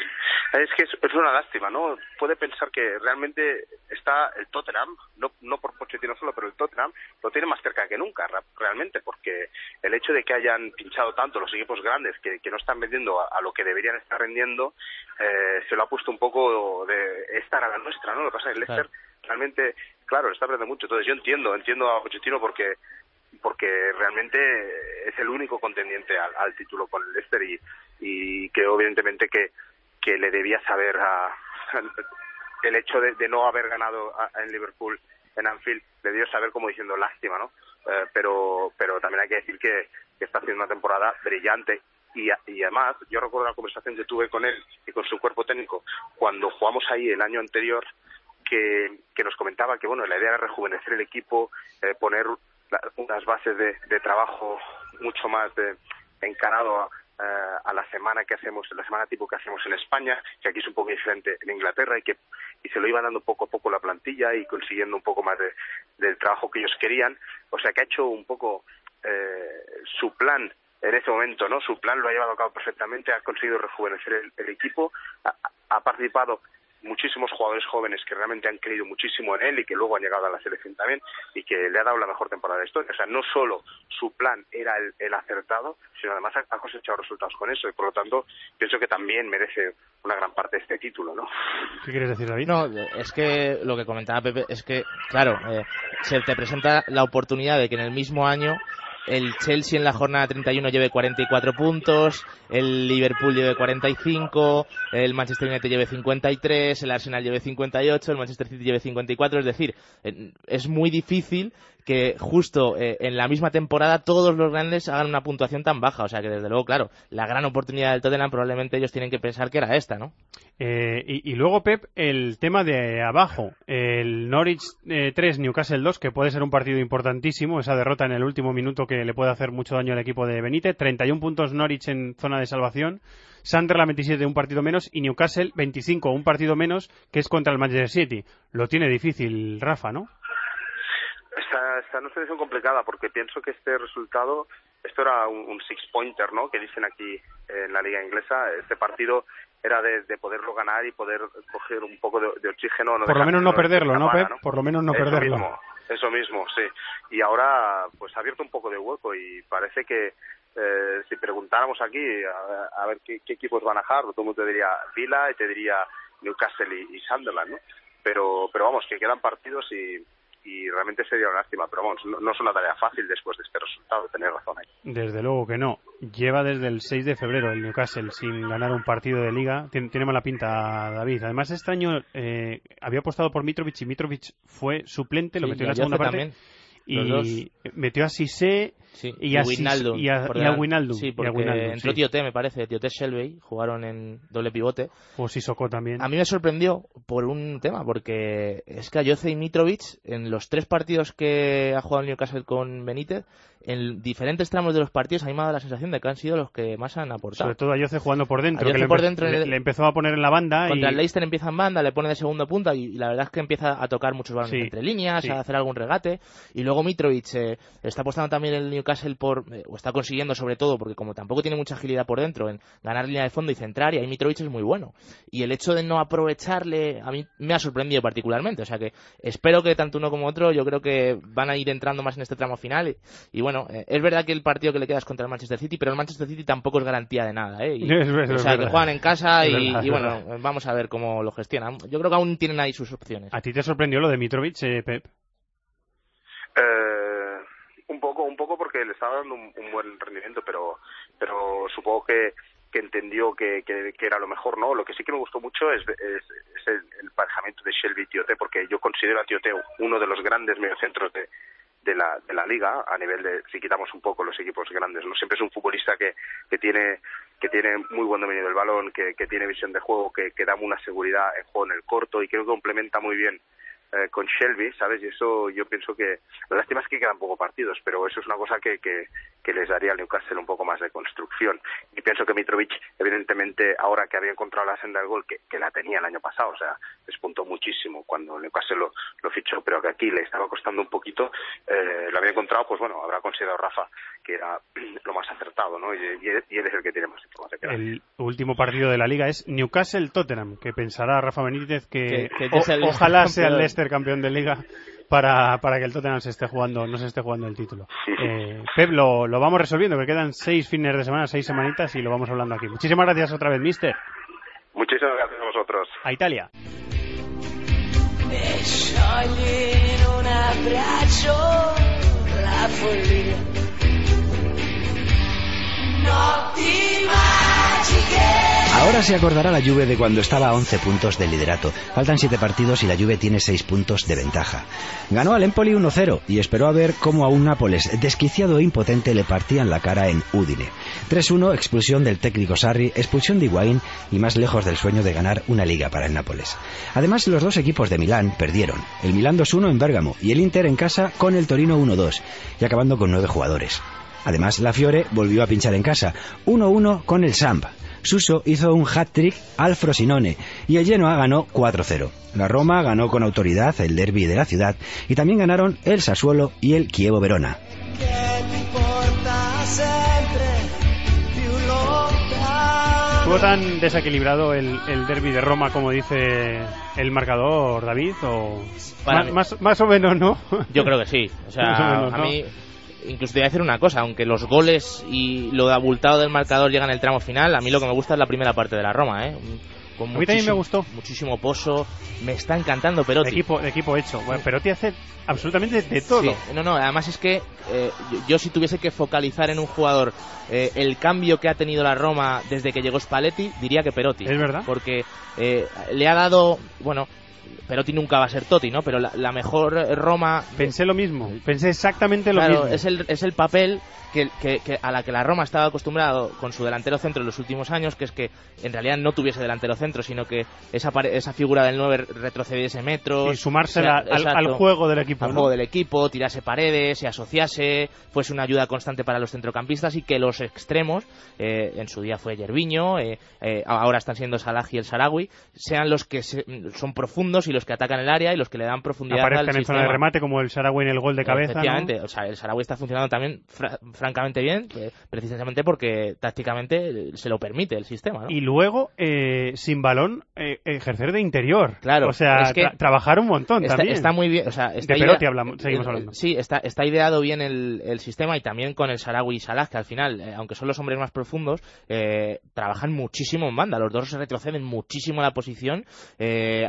Es que es, es una lástima, ¿no? Puede pensar que realmente está el Tottenham, no, no por Pochettino solo, pero el Tottenham lo tiene más cerca que nunca, realmente, porque el hecho de que hayan pinchado tanto los equipos grandes que, que no están vendiendo a, a lo que deberían estar rendiendo, eh, se lo ha puesto un poco de esta era la nuestra, ¿no? Lo que pasa es que el Leicester claro. realmente, claro, le está aprendiendo mucho. Entonces yo entiendo, entiendo a Pochettino porque porque realmente es el único contendiente al, al título con el Leicester, y, y creo evidentemente que que le debía saber a, a el hecho de, de no haber ganado a, a en Liverpool en Anfield, le debió saber como diciendo lástima, ¿no? Eh, pero pero también hay que decir que, que está haciendo una temporada brillante, y, y además yo recuerdo la conversación que tuve con él y con su cuerpo técnico cuando jugamos ahí el año anterior, que, que nos comentaba que bueno, la idea era rejuvenecer el equipo, eh, poner la, unas bases de, de trabajo mucho más de, encarado a a la semana que hacemos, la semana tipo que hacemos en España, que aquí es un poco diferente en Inglaterra, y que y se lo iba dando poco a poco la plantilla y consiguiendo un poco más de, del trabajo que ellos querían. O sea que ha hecho un poco eh, su plan en ese momento, ¿no? Su plan lo ha llevado a cabo perfectamente, ha conseguido rejuvenecer el, el equipo, ha, ha participado muchísimos jugadores jóvenes que realmente han creído muchísimo en él y que luego han llegado a la selección también, y que le ha dado la mejor temporada de historia. O sea, no solo su plan era el, el acertado, sino además ha, ha cosechado resultados con eso, y por lo tanto pienso que también merece una gran parte de este título, ¿no? ¿Qué quieres decir, David? No, es que lo que comentaba Pepe es que, claro, eh, se te presenta la oportunidad de que en el mismo año el Chelsea en la jornada treinta y uno lleve cuarenta y cuatro puntos, el Liverpool lleve cuarenta y cinco, el Manchester United lleve cincuenta y tres, el Arsenal lleve cincuenta y ocho, el Manchester City lleve cincuenta y cuatro. Es decir, es muy difícil que justo eh, en la misma temporada todos los grandes hagan una puntuación tan baja. O sea que desde luego, claro, la gran oportunidad del Tottenham probablemente ellos tienen que pensar que era esta, ¿no? Eh, y, y luego, Pep, el tema de abajo, el Norwich eh, tres, Newcastle dos, que puede ser un partido importantísimo, esa derrota en el último minuto que le puede hacer mucho daño al equipo de Benítez. treinta y uno puntos Norwich en zona de salvación, Sunderland veintisiete, un partido menos, y Newcastle veinticinco, un partido menos, que es contra el Manchester City. Lo tiene difícil, Rafa, ¿no? Está, está en una situación complicada, porque pienso que este resultado, esto era un, un six-pointer, ¿no?, que dicen aquí en la liga inglesa. Este partido era de, de poderlo ganar y poder coger un poco de, de oxígeno. No Por lo menos no perderlo, ¿no, Pep? ¿no? Por lo menos no eso perderlo. Mismo, eso mismo, sí. Y ahora, pues ha abierto un poco de hueco, y parece que eh, si preguntáramos aquí a, a ver qué, qué equipos van a bajar, todo el mundo te diría Villa y te diría Newcastle y, y Sunderland, ¿no? Pero, pero vamos, que quedan partidos y... y realmente sería una lástima, pero vamos, no, no es una tarea fácil después de este resultado, tener razón ahí. Desde luego que no. Lleva desde el seis de febrero el Newcastle sin ganar un partido de liga. Tiene, tiene mala pinta, David. Además, este año eh, había apostado por Mitrovic, y Mitrovic fue suplente, lo sí, metió en la segunda parte. También. Y metió a Cissé, Sí, y, y a Wijnaldum. Y a, y a Wijnaldum. Sí, porque Wijnaldum, entró sí. Tioté, me parece, Tioté Shelby, jugaron en doble pivote. O Sissoko también. A mí me sorprendió por un tema, porque es que a Joze y Mitrovic, en los tres partidos que ha jugado el Newcastle con Benítez, en diferentes tramos de los partidos a mí me ha dado la sensación de que han sido los que más han aportado. Sobre todo a Joze jugando por dentro, que le, por empe dentro le, le empezó a poner en la banda. Contra y... el Leicester empieza en banda, le pone de segundo punta y, y la verdad es que empieza a tocar muchos balones sí, entre líneas, sí. a hacer algún regate. Y luego Mitrovic eh, está apostando también el Newcastle por, eh, o está consiguiendo sobre todo, porque como tampoco tiene mucha agilidad por dentro, en ganar línea de fondo y centrar, y ahí Mitrovic es muy bueno. Y el hecho de no aprovecharle, a mí me ha sorprendido particularmente. O sea que espero que tanto uno como otro, yo creo que van a ir entrando más en este tramo final. Y, y bueno, eh, es verdad que el partido que le queda es contra el Manchester City, pero el Manchester City tampoco es garantía de nada, ¿eh? Y, es verdad, o sea, es que juegan en casa y, verdad, y bueno, vamos a ver cómo lo gestionan. Yo creo que aún tienen ahí sus opciones. ¿A ti te sorprendió lo de Mitrovic, eh, Pep? Eh, un poco, un poco porque le estaba dando un, un buen rendimiento, pero, pero supongo que que entendió que, que, que era lo mejor, ¿no? Lo que sí que me gustó mucho es, es, es el, el parejamiento de Shelby y Tioté, porque yo considero a Tioté uno de los grandes mediocentros de de la de la liga, a nivel de, si quitamos un poco los equipos grandes, no siempre es un futbolista que, que tiene que tiene muy buen dominio del balón, que, que tiene visión de juego, que, que da una seguridad en juego en el corto, y creo que complementa muy bien eh, con Shelby, ¿sabes? Y eso yo pienso que, la lástima es que quedan pocos partidos, pero eso es una cosa que, que, que les daría al Newcastle un poco más de construcción. Y pienso que Mitrovic, evidentemente, ahora que había encontrado la senda del gol, que, que la tenía el año pasado, o sea, despuntó muchísimo cuando el Newcastle lo, lo fichó, pero que aquí le estaba costando un poquito, eh, lo había encontrado, pues bueno, habrá considerado Rafa que era lo más acertado, ¿no? Y, y, y él es el que tiene más información. El último partido de la Liga es Newcastle-Tottenham, que pensará Rafa Benítez que, que, que o, el ojalá sea el Leicester campeón de Liga para, para que el Tottenham se esté jugando, no se esté jugando el título. Eh, Pep, lo, lo vamos resolviendo, que quedan seis fines de semana, seis semanitas, y lo vamos hablando aquí. Muchísimas gracias otra vez, mister. Muchísimas gracias a vosotros. A Italia. E scioglie in un abbraccio la follia. Notti magiche. Ahora se acordará la Juve de cuando estaba a once puntos del liderato. Faltan siete partidos y la Juve tiene seis puntos de ventaja. Ganó al Empoli uno cero y esperó a ver cómo a un Nápoles desquiciado e impotente le partían la cara en Udine. tres uno, expulsión del técnico Sarri, expulsión de Higuaín y más lejos del sueño de ganar una liga para el Nápoles. Además, los dos equipos de Milán perdieron. El Milán dos uno en Bérgamo y el Inter en casa con el Torino uno dos, y acabando con nueve jugadores. Además, la Fiore volvió a pinchar en casa, uno uno con el Samp. Suso hizo un hat-trick al Frosinone y el Genoa ganó cuatro cero. La Roma ganó con autoridad el derbi de la ciudad y también ganaron el Sassuolo y el Chievo Verona. ¿Estuvo tan desequilibrado el, el derbi de Roma como dice el marcador, David? O más, más, más o menos, ¿no? Yo creo que sí. O sea, menos, a ¿no? mí... Incluso te voy a decir una cosa, aunque los goles y lo abultado del marcador llegan en el tramo final, a mí lo que me gusta es la primera parte de la Roma, ¿eh? Con a mí también me gustó. Muchísimo pozo, me está encantando Perotti. De equipo, de equipo hecho. Bueno, Perotti hace absolutamente de todo. Sí, no, no, además es que eh, yo, yo si tuviese que focalizar en un jugador eh, el cambio que ha tenido la Roma desde que llegó Spalletti, diría que Perotti. Es verdad. Porque eh, le ha dado, bueno... Perotti nunca va a ser Totti, ¿no? Pero la, la mejor Roma... Pensé lo mismo, pensé exactamente lo claro, mismo. Es el, es el papel que, que, que a la que la Roma estaba acostumbrado con su delantero centro en los últimos años, que es que en realidad no tuviese delantero centro, sino que esa, esa figura del nueve retrocediese metros... Y sumarse o sea, la, al, al juego del equipo, Al ¿no? juego del equipo, tirase paredes, se asociase, fuese una ayuda constante para los centrocampistas y que los extremos, eh, en su día fue Yerviño, eh, eh, ahora están siendo Salah y el Sarawi, sean los que se, son profundos y los que atacan el área y los que le dan profundidad aparezcan al en sistema. Zona de remate como el Sarawi en el gol de cabeza, efectivamente, ¿no? O sea, el Sarawi está funcionando también fra francamente bien, eh, precisamente porque tácticamente se lo permite el sistema, ¿no? Y luego, eh, sin balón, eh, ejercer de interior. Claro. O sea, es que tra trabajar un montón está, también. Está muy bien. O sea, está de Perotti hablamos, seguimos hablando. Sí, está, está ideado bien el, el sistema y también con el Sarawi y Salah, que al final, eh, aunque son los hombres más profundos, eh, trabajan muchísimo en banda. Los dos se retroceden muchísimo la posición, eh, hacen que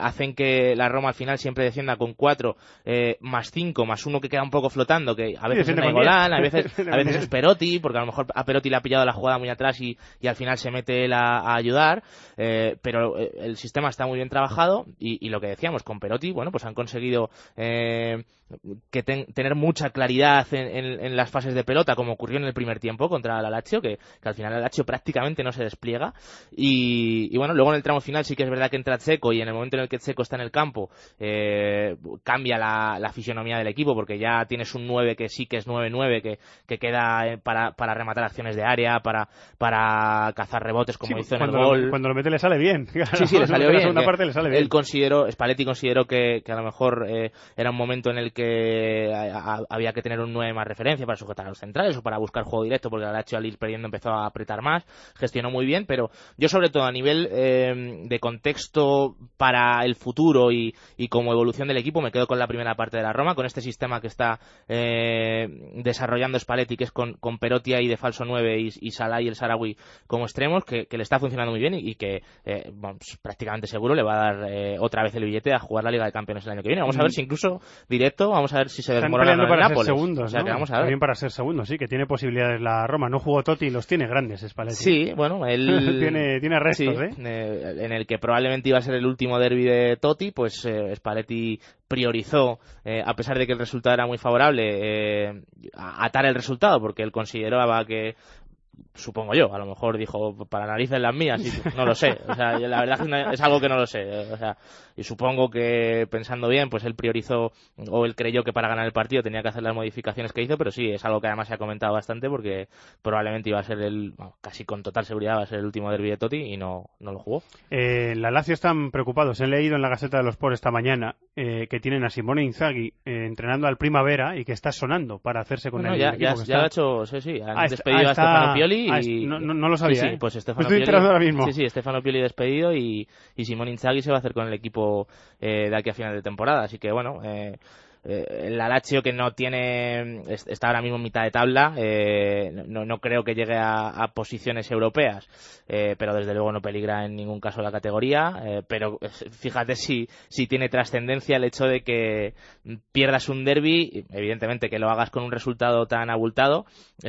que la Roma al final siempre defienda con cuatro eh, más cinco, más uno que queda un poco flotando, que a veces sí, es Nainggolan, a veces, a veces es Perotti, porque a lo mejor a Perotti le ha pillado la jugada muy atrás y, y al final se mete él a, a ayudar, eh, pero el sistema está muy bien trabajado y, y lo que decíamos, con Perotti, bueno, pues han conseguido eh, que ten, tener mucha claridad en, en, en las fases de pelota, como ocurrió en el primer tiempo contra la Lazio, que, que al final la Lazio prácticamente no se despliega, y, y bueno, luego en el tramo final sí que es verdad que entra Dzeko, y en el momento en el que Dzeko está en el campo eh, cambia la, la fisionomía del equipo, porque ya tienes un nueve que sí que es nueve nueve, que, que queda para, para rematar acciones de área, para, para cazar rebotes como sí, hizo en el gol. Lo, cuando lo mete le sale bien. Sí, sí, le salió bien. La segunda parte le sale bien. Él consideró, Spalletti consideró que, que a lo mejor eh, era un momento en el que a, a, había que tener un nueve más referencia para sujetar a los centrales o para buscar juego directo, porque la Lazio al ir perdiendo empezó a apretar más, gestionó muy bien, pero yo sobre todo a nivel eh, de contexto para el futuro y, y como evolución del equipo me quedo con la primera parte de la Roma, con este sistema que está eh, desarrollando Spalletti, que es con, con Perotti ahí de falso nueve y, y Salah y el Sarawi como extremos, que, que le está funcionando muy bien y, y que eh, bueno, pues, prácticamente seguro le va a dar eh, otra vez el billete a jugar la Liga de Campeones el año que viene. Vamos a ver si incluso directo, vamos a ver si se desmorona el Nápoles. Segundos, o sea, ¿no? que vamos a ver. También para ser segundos, sí, que tiene posibilidades la Roma. No jugó Totti y los tiene grandes, Spalletti. Sí, bueno, él tiene, tiene restos, sí, ¿eh? ¿eh? En el que probablemente iba a ser el último derbi de Totti, pues eh, Spalletti priorizó, eh, a pesar de que el resultado era muy favorable, eh, atar el resultado, porque él consideraba que, supongo yo, a lo mejor dijo para narices las mías, y no lo sé, o sea, la verdad es, una, es algo que no lo sé, o sea, y supongo que pensando bien, pues él priorizó o él creyó que para ganar el partido tenía que hacer las modificaciones que hizo, pero sí, es algo que además se ha comentado bastante porque probablemente iba a ser el, bueno, casi con total seguridad va a ser el último derbi de Totti y no, no lo jugó. Eh, la Lazio están preocupados, he leído en la Gaceta de los Sport esta mañana eh, que tienen a Simone Inzaghi eh, entrenando al Primavera y que está sonando para hacerse con bueno, el ya, equipo ya, que ya está... lo ha hecho, sí, sí, han ah, despedido ah, a Stefano Pioli ah, y... no, no, no lo sabía, sí, sí, ¿eh? pues Stefano Estoy Pioli, ahora mismo. Sí, sí, Stefano Pioli despedido y, y Simone Inzaghi se va a hacer con el equipo eh, de aquí a final de temporada, así que bueno, eh, eh, la Lazio que no tiene, está ahora mismo en mitad de tabla, eh, no, no creo que llegue a, a posiciones europeas, eh, pero desde luego no peligra en ningún caso la categoría, eh, pero fíjate si, si tiene trascendencia el hecho de que pierdas un derbi, evidentemente que lo hagas con un resultado tan abultado,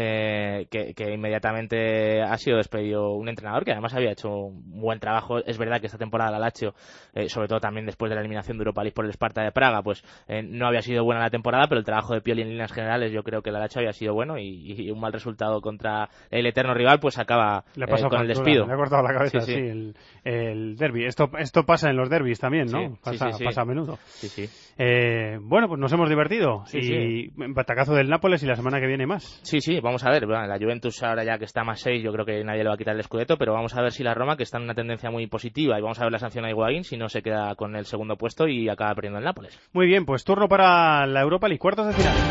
eh, que, que inmediatamente ha sido despedido un entrenador que además había hecho un buen trabajo. Es verdad que esta temporada la Lazio, eh, sobre todo también después de la eliminación de Europa League por el Sparta de Praga, pues eh, no había sido buena la temporada, pero el trabajo de Pioli en líneas generales yo creo que la Lazio había sido bueno y, y un mal resultado contra el eterno rival pues acaba eh, con factura, el despido. Le ha cortado la cabeza, sí, sí. sí el, el derbi. Esto, esto pasa en los derbis también, ¿no? Sí, pasa, sí, sí, pasa a menudo. Sí, sí. Eh, bueno, pues nos hemos divertido sí, y sí. batacazo del Nápoles y la semana que viene más. Sí, sí, vamos a ver. Bueno, la Juventus ahora ya que está más seis, yo creo que nadie le va a quitar el Scudetto, pero vamos a ver si la Roma, que está en una tendencia muy positiva, y vamos a ver la sanción a Higuaín, si no se queda con el segundo puesto y acaba perdiendo el Nápoles. Muy bien, pues turno para la Europa League, cuartos de final.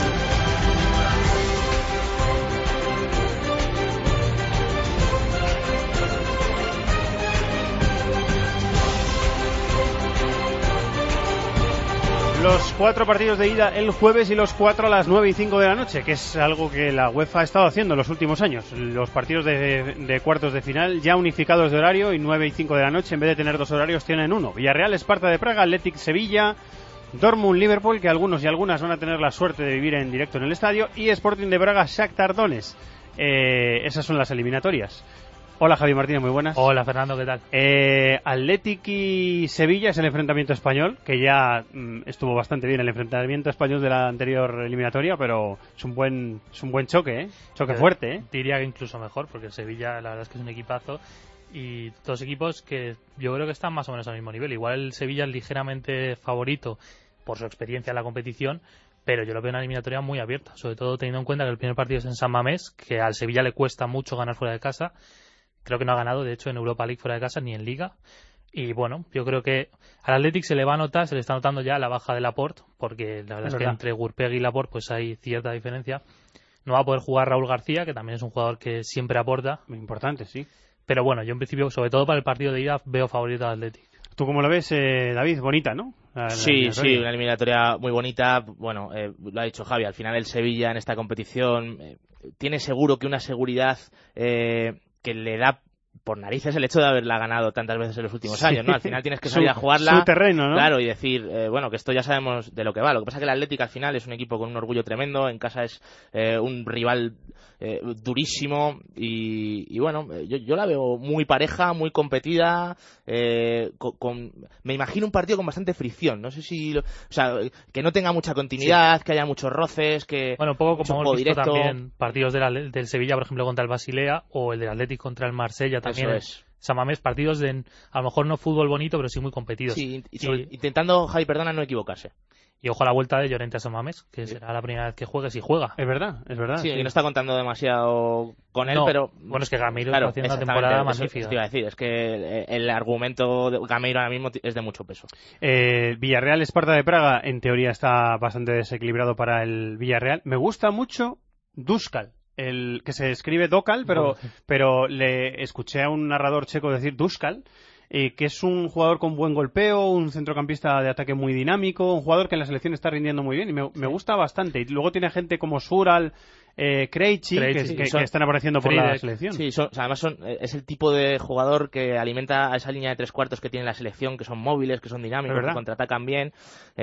Los cuatro partidos de ida el jueves y los cuatro a las nueve y cinco de la noche, que es algo que la UEFA ha estado haciendo en los últimos años. Los partidos de, de cuartos de final ya unificados de horario y nueve y cinco de la noche, en vez de tener dos horarios, tienen uno. Villarreal, Sparta de Praga, Athletic Sevilla, Dortmund, Liverpool, que algunos y algunas van a tener la suerte de vivir en directo en el estadio, y Sporting de Braga, Shakhtar Donetsk. Eh, esas son las eliminatorias. Hola Javi Martínez, muy buenas. Hola Fernando, ¿qué tal? Eh, Athletic y Sevilla es el enfrentamiento español, que ya mm, estuvo bastante bien el enfrentamiento español de la anterior eliminatoria, pero es un buen es un buen choque, ¿eh? Choque pero fuerte, ¿eh? Diría que incluso mejor, porque el Sevilla la verdad es que es un equipazo y dos equipos que yo creo que están más o menos al mismo nivel. Igual el Sevilla es ligeramente favorito por su experiencia en la competición, pero yo lo veo una eliminatoria muy abierta, sobre todo teniendo en cuenta que el primer partido es en San Mamés, que al Sevilla le cuesta mucho ganar fuera de casa. Creo que no ha ganado, de hecho, en Europa League fuera de casa ni en Liga. Y bueno, yo creo que al Athletic se le va a notar, se le está notando ya la baja de Laporte, porque la verdad es, es que entre Gurpegui y Laporte pues hay cierta diferencia. No va a poder jugar Raúl García, que también es un jugador que siempre aporta. Muy importante, sí. Pero bueno, yo en principio, sobre todo para el partido de ida, veo favorito al Athletic. ¿Tú cómo lo ves, eh, David? Bonita, ¿no? La, la sí, sí, una eliminatoria muy bonita. Bueno, eh, lo ha dicho Javi, al final el Sevilla en esta competición eh, tiene seguro que una seguridad... Eh, que le da por narices el hecho de haberla ganado tantas veces en los últimos años, ¿no? Al final tienes que salir su, a jugarla. Su terreno, ¿no? Claro, y decir, eh, bueno, que esto ya sabemos de lo que va. Lo que pasa es que el Atlético al final es un equipo con un orgullo tremendo, en casa es eh, un rival eh, durísimo y, y bueno, yo, yo la veo muy pareja, muy competida, eh, con, con, me imagino un partido con bastante fricción, no sé si, lo, o sea, que no tenga mucha continuidad, sí. que haya muchos roces, que... Bueno, un poco como hemos visto directo. También partidos de la, del Sevilla, por ejemplo, contra el Basilea, o el del Atlético contra el Marsella también. Eso es. San Mamés, partidos de, a lo mejor no fútbol bonito, pero sí muy competidos. Sí, y sobre, y, intentando, Javi, perdona, no equivocarse. Y ojo a la vuelta de Llorente a San Mamés, que sí. será la primera vez que juegue, si juega. Es verdad, es verdad. Sí, sí. y no está contando demasiado con él, no, pero... Bueno, es que Gameiro claro, está haciendo una temporada magnífica. Eso te iba a decir, es que el argumento de Gameiro ahora mismo es de mucho peso. Eh, Villarreal Esparta de Praga, en teoría está bastante desequilibrado para el Villarreal. Me gusta mucho Duskal. El que se escribe Dokal, pero, bueno. pero le escuché a un narrador checo decir Duskal, eh, que es un jugador con buen golpeo, un centrocampista de ataque muy dinámico, un jugador que en la selección está rindiendo muy bien y me, sí. me gusta bastante. Y luego tiene gente como Sural, eh, Krejci, que, sí, que, son, que están apareciendo por Friedrich. la selección. Sí, son, o sea, además son, es el tipo de jugador que alimenta a esa línea de tres cuartos que tiene la selección, que son móviles, que son dinámicos, que contraatacan bien.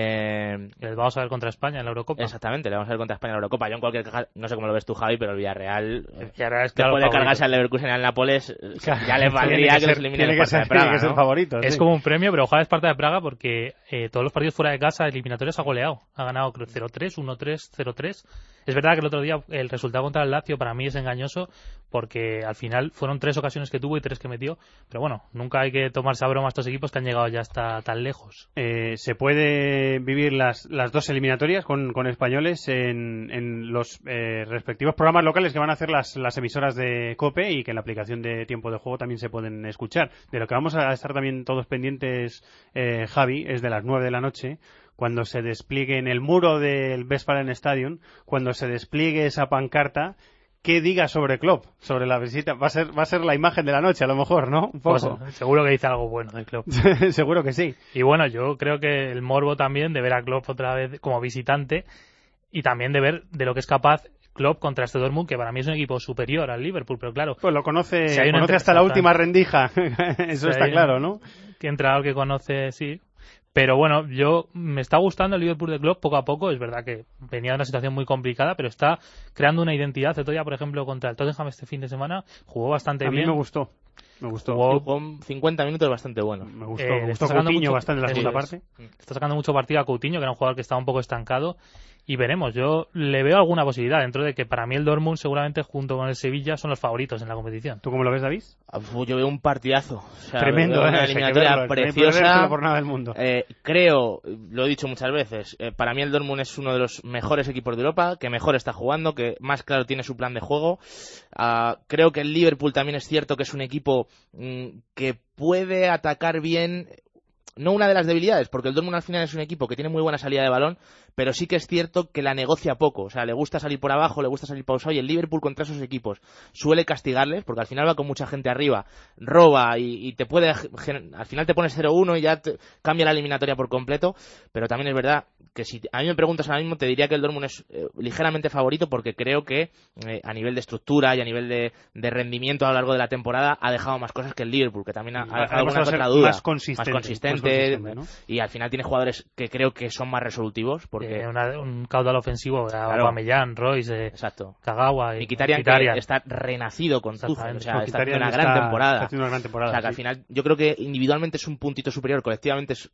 Eh, Les vamos a ver contra España en la Eurocopa. Exactamente, le vamos a ver contra España en la Eurocopa. Yo en cualquier caso, no sé cómo lo ves tú, Javi, pero el Villarreal, el Villarreal es claro, después de favorito. cargarse al Leverkusen y al Nápoles, ya les valdría que, que los eliminen el Esparta de Praga, tiene que ser ¿no? favorito, es sí. como un premio, pero ojalá Esparta de Praga porque eh, todos los partidos fuera de casa, eliminatorios, ha goleado. Ha ganado cero tres, uno tres, cero tres. Es verdad que el otro día el resultado contra el Lazio para mí es engañoso porque al final fueron tres ocasiones que tuvo y tres que metió, pero bueno, nunca hay que tomarse a broma a estos equipos que han llegado ya hasta tan lejos. Eh, se puede vivir las, las dos eliminatorias con, con españoles en, en los eh, respectivos programas locales que van a hacer las, las emisoras de COPE y que en la aplicación de Tiempo de Juego también se pueden escuchar. De lo que vamos a estar también todos pendientes, eh, Javi, es de las nueve de la noche, cuando se despliegue en el muro del Westfalen Stadion, cuando se despliegue esa pancarta que diga sobre Klopp, sobre la visita. Va a ser va a ser la imagen de la noche, a lo mejor, ¿no? Un poco. Pues, seguro que dice algo bueno de Klopp. Seguro que sí. Y bueno, yo creo que el morbo también de ver a Klopp otra vez como visitante y también de ver de lo que es capaz Klopp contra este Dortmund, que para mí es un equipo superior al Liverpool, pero claro... Pues lo conoce, si conoce hasta la última rendija, eso si está claro, ¿no? Que entrenador que conoce, sí... Pero bueno, yo me está gustando el Liverpool de Klopp poco a poco. Es verdad que venía de una situación muy complicada, pero está creando una identidad. El otro día, por ejemplo, contra el Tottenham este fin de semana, jugó bastante a bien. A mí me gustó. Me gustó. Jugó, jugó cincuenta minutos bastante bueno. Me gustó. Eh, me gustó Coutinho bastante en la segunda parte. Está sacando mucho partido a Coutinho, que era un jugador que estaba un poco estancado. Y veremos, yo le veo alguna posibilidad dentro de que para mí el Dortmund seguramente junto con el Sevilla son los favoritos en la competición. ¿Tú cómo lo ves, David? Yo veo un partidazo. O sea, tremendo, veo una eh, eliminatoria verlo, preciosa. Por nada del mundo. Eh, creo, lo he dicho muchas veces, eh, para mí el Dortmund es uno de los mejores equipos de Europa, que mejor está jugando, que más claro tiene su plan de juego. Uh, creo que el Liverpool también es cierto que es un equipo mmm, que puede atacar bien. No una de las debilidades, porque el Dortmund al final es un equipo que tiene muy buena salida de balón, pero sí que es cierto que la negocia poco. O sea, le gusta salir por abajo, le gusta salir pausado, y el Liverpool contra esos equipos suele castigarles, porque al final va con mucha gente arriba, roba y, y te puede... Al final te pones cero uno y ya te, cambia la eliminatoria por completo, pero también es verdad que si a mí me preguntas ahora mismo te diría que el Dortmund es eh, ligeramente favorito, porque creo que eh, a nivel de estructura y a nivel de, de rendimiento a lo largo de la temporada ha dejado más cosas que el Liverpool, que también ha, ha dejado alguna otra duda. Más consistente. Más consistente, más consistente, ¿no? Y al final tiene jugadores que creo que son más resolutivos, porque eh, una, un caudal ofensivo, claro. Aubameyang, Royce, eh, exacto. Kagawa y Mkhitaryan, que está renacido con Tuchel, o sea, está haciendo una gran está, temporada. Está haciendo una gran temporada. O sea, que sí. al final yo creo que individualmente es un puntito superior, colectivamente es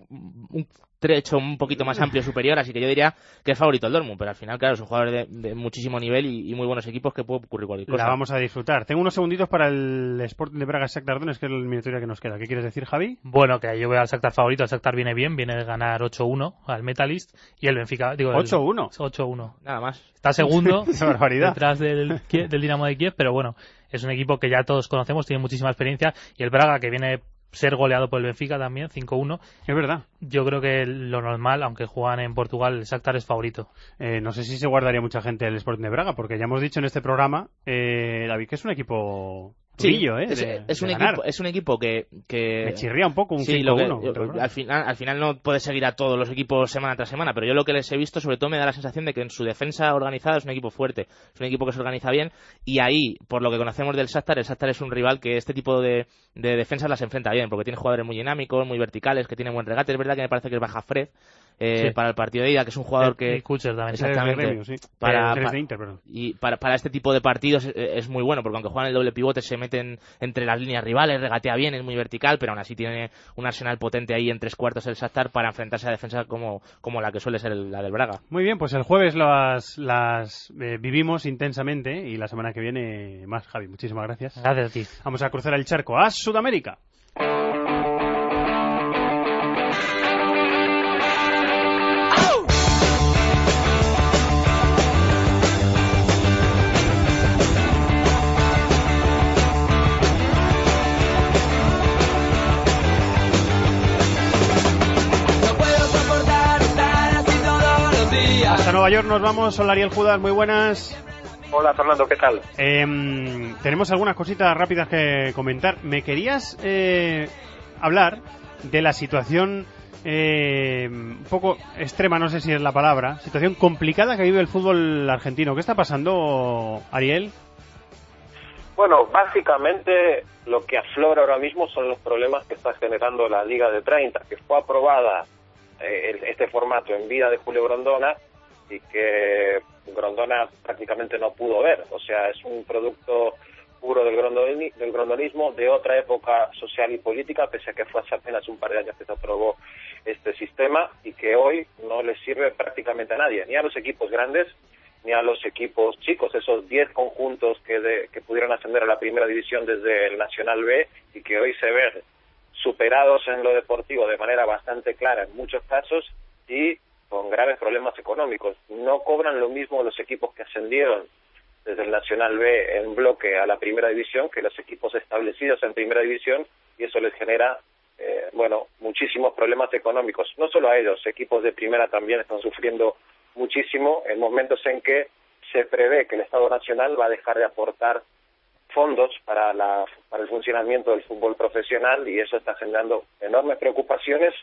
un trecho un poquito más amplio superior, así que yo diría que es favorito el Dortmund, pero al final, claro, es un jugador de, de muchísimo nivel y, y muy buenos equipos que puede ocurrir cualquier cosa. La vamos a disfrutar. Tengo unos segunditos para el Sporting de Braga Shakhtar Donetsk, que es la eliminatoria que nos queda. ¿Qué quieres decir, Javi? Bueno, que yo veo al Shakhtar favorito. El Shakhtar viene bien, viene de ganar ocho uno al Metalist y el Benfica... digo ¿ocho uno? ocho uno. Nada más. Está segundo barbaridad. detrás del, del Dinamo de Kiev, pero bueno, es un equipo que ya todos conocemos, tiene muchísima experiencia, y el Braga, que viene ser goleado por el Benfica también, cinco uno. Es verdad. Yo creo que lo normal, aunque juegan en Portugal, el Shakhtar es favorito. Eh, no sé si se guardaría mucha gente el Sporting de Braga, porque ya hemos dicho en este programa, eh, David, que es un equipo brillo, ¿eh? Es, de, es, un de equipo, es un equipo que, que... Me chirría un poco un sí, cinco uno. Al final, al final no puedes seguir a todos los equipos semana tras semana, pero yo lo que les he visto sobre todo me da la sensación de que en su defensa organizada es un equipo fuerte, es un equipo que se organiza bien, y ahí, por lo que conocemos del Shakhtar, el Shakhtar es un rival que este tipo de, de defensas las enfrenta bien, porque tiene jugadores muy dinámicos, muy verticales, que tienen buen regate. Es verdad que me parece que es baja Fred eh, sí. para el partido de ida, que es un jugador que... Y Kucher también. Exactamente. Gremio, sí. para, eh, para, Inter, y para, para este tipo de partidos es, es muy bueno, porque aunque juegan el doble pivote se meten entre las líneas rivales, regatea bien, es muy vertical, pero aún así tiene un arsenal potente ahí en tres cuartos el Shakhtar para enfrentarse a defensa como, como la que suele ser el, la del Braga. Muy bien, pues el jueves las, las eh, vivimos intensamente y la semana que viene más, Javi. Muchísimas gracias. Gracias a ti. Vamos a cruzar el charco a Sudamérica. Hasta Nueva York nos vamos. Hola, Ariel Judas, muy buenas. Hola, Fernando, ¿qué tal? Eh, tenemos algunas cositas rápidas que comentar. Me querías eh, hablar de la situación eh, un poco extrema, no sé si es la palabra, situación complicada que vive el fútbol argentino. ¿Qué está pasando, Ariel? Bueno, básicamente lo que aflora ahora mismo son los problemas que está generando la Liga de treinta, que fue aprobada eh, este formato en vida de Julio Grondona, y que Grondona prácticamente no pudo ver. O sea, es un producto puro del, grondoni, del grondonismo de otra época social y política, pese a que fue hace apenas un par de años que se aprobó este sistema, y que hoy no le sirve prácticamente a nadie, ni a los equipos grandes, ni a los equipos chicos, esos diez conjuntos que, de, que pudieron ascender a la primera división desde el Nacional B y que hoy se ven superados en lo deportivo de manera bastante clara en muchos casos y con graves problemas económicos. No cobran lo mismo los equipos que ascendieron desde el Nacional B en bloque a la primera división que los equipos establecidos en primera división, y eso les genera eh, bueno, muchísimos problemas económicos. No solo a ellos, equipos de primera también están sufriendo muchísimo en momentos en que se prevé que el Estado Nacional va a dejar de aportar fondos para, la, para el funcionamiento del fútbol profesional, y eso está generando enormes preocupaciones.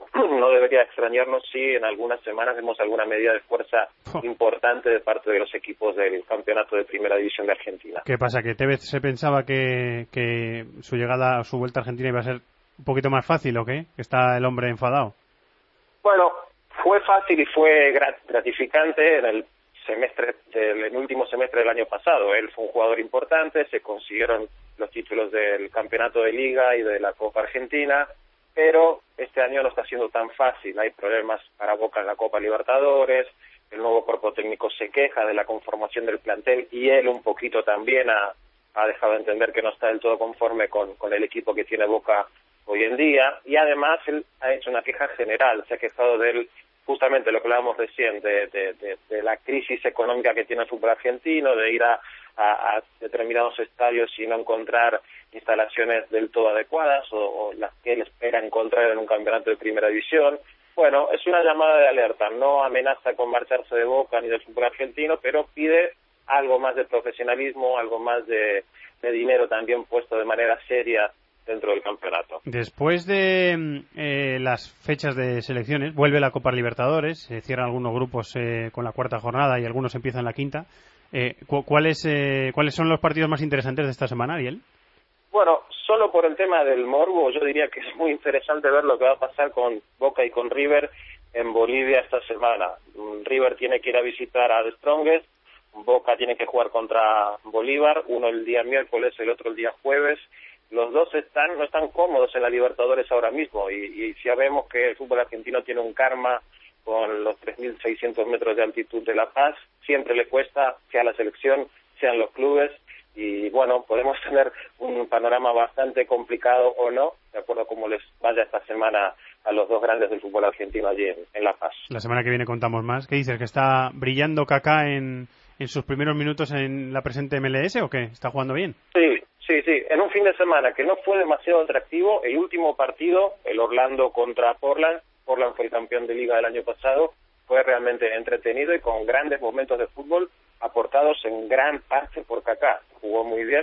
No debería extrañarnos si en algunas semanas vemos alguna medida de fuerza importante de parte de los equipos del campeonato de primera división de Argentina. ¿Qué pasa? ¿Que Tevez se pensaba que, que su llegada, su vuelta a Argentina iba a ser un poquito más fácil o qué? ¿Que está el hombre enfadado? Bueno, fue fácil y fue gratificante en el semestre del el último semestre del año pasado. Él fue un jugador importante, se consiguieron los títulos del campeonato de Liga y de la Copa Argentina, pero este año no está siendo tan fácil. Hay problemas para Boca en la Copa Libertadores, el nuevo cuerpo técnico se queja de la conformación del plantel y él un poquito también ha, ha dejado de entender que no está del todo conforme con, con el equipo que tiene Boca hoy en día, y además él ha hecho una queja general, se ha quejado de él justamente lo que hablábamos recién, de, de, de, de la crisis económica que tiene el fútbol argentino, de ir a, a, a determinados estadios y no encontrar instalaciones del todo adecuadas o, o las que él espera encontrar en un campeonato de primera división. Bueno, es una llamada de alerta, no amenaza con marcharse de Boca ni del fútbol argentino, pero pide algo más de profesionalismo, algo más de, de dinero también puesto de manera seria dentro del campeonato. Después de eh, las fechas de selecciones, vuelve la Copa Libertadores, se cierran algunos grupos eh, con la cuarta jornada y algunos empiezan la quinta. Eh, cu ¿cuáles, eh, ¿Cuáles son los partidos más interesantes de esta semana, Ariel? Bueno, solo por el tema del morbo, yo diría que es muy interesante ver lo que va a pasar con Boca y con River en Bolivia esta semana. River tiene que ir a visitar a The Strongest, Boca tiene que jugar contra Bolívar, uno el día miércoles, el otro el día jueves. Los dos están no están cómodos en la Libertadores ahora mismo, y, y ya vemos que el fútbol argentino tiene un karma con los tres mil seiscientos metros de altitud de La Paz. Siempre le cuesta, sea la selección, sean los clubes, y bueno, podemos tener un panorama bastante complicado o no, de acuerdo a cómo les vaya esta semana a los dos grandes del fútbol argentino allí en, en La Paz. La semana que viene contamos más. ¿Qué dices? ¿Que está brillando Kaká en, en sus primeros minutos en la presente M L S o qué? ¿Está jugando bien? Sí. Sí, sí, en un fin de semana que no fue demasiado atractivo. El último partido, el Orlando contra Portland, Portland fue el campeón de Liga del año pasado, fue realmente entretenido y con grandes momentos de fútbol aportados en gran parte por Kaká. Jugó muy bien,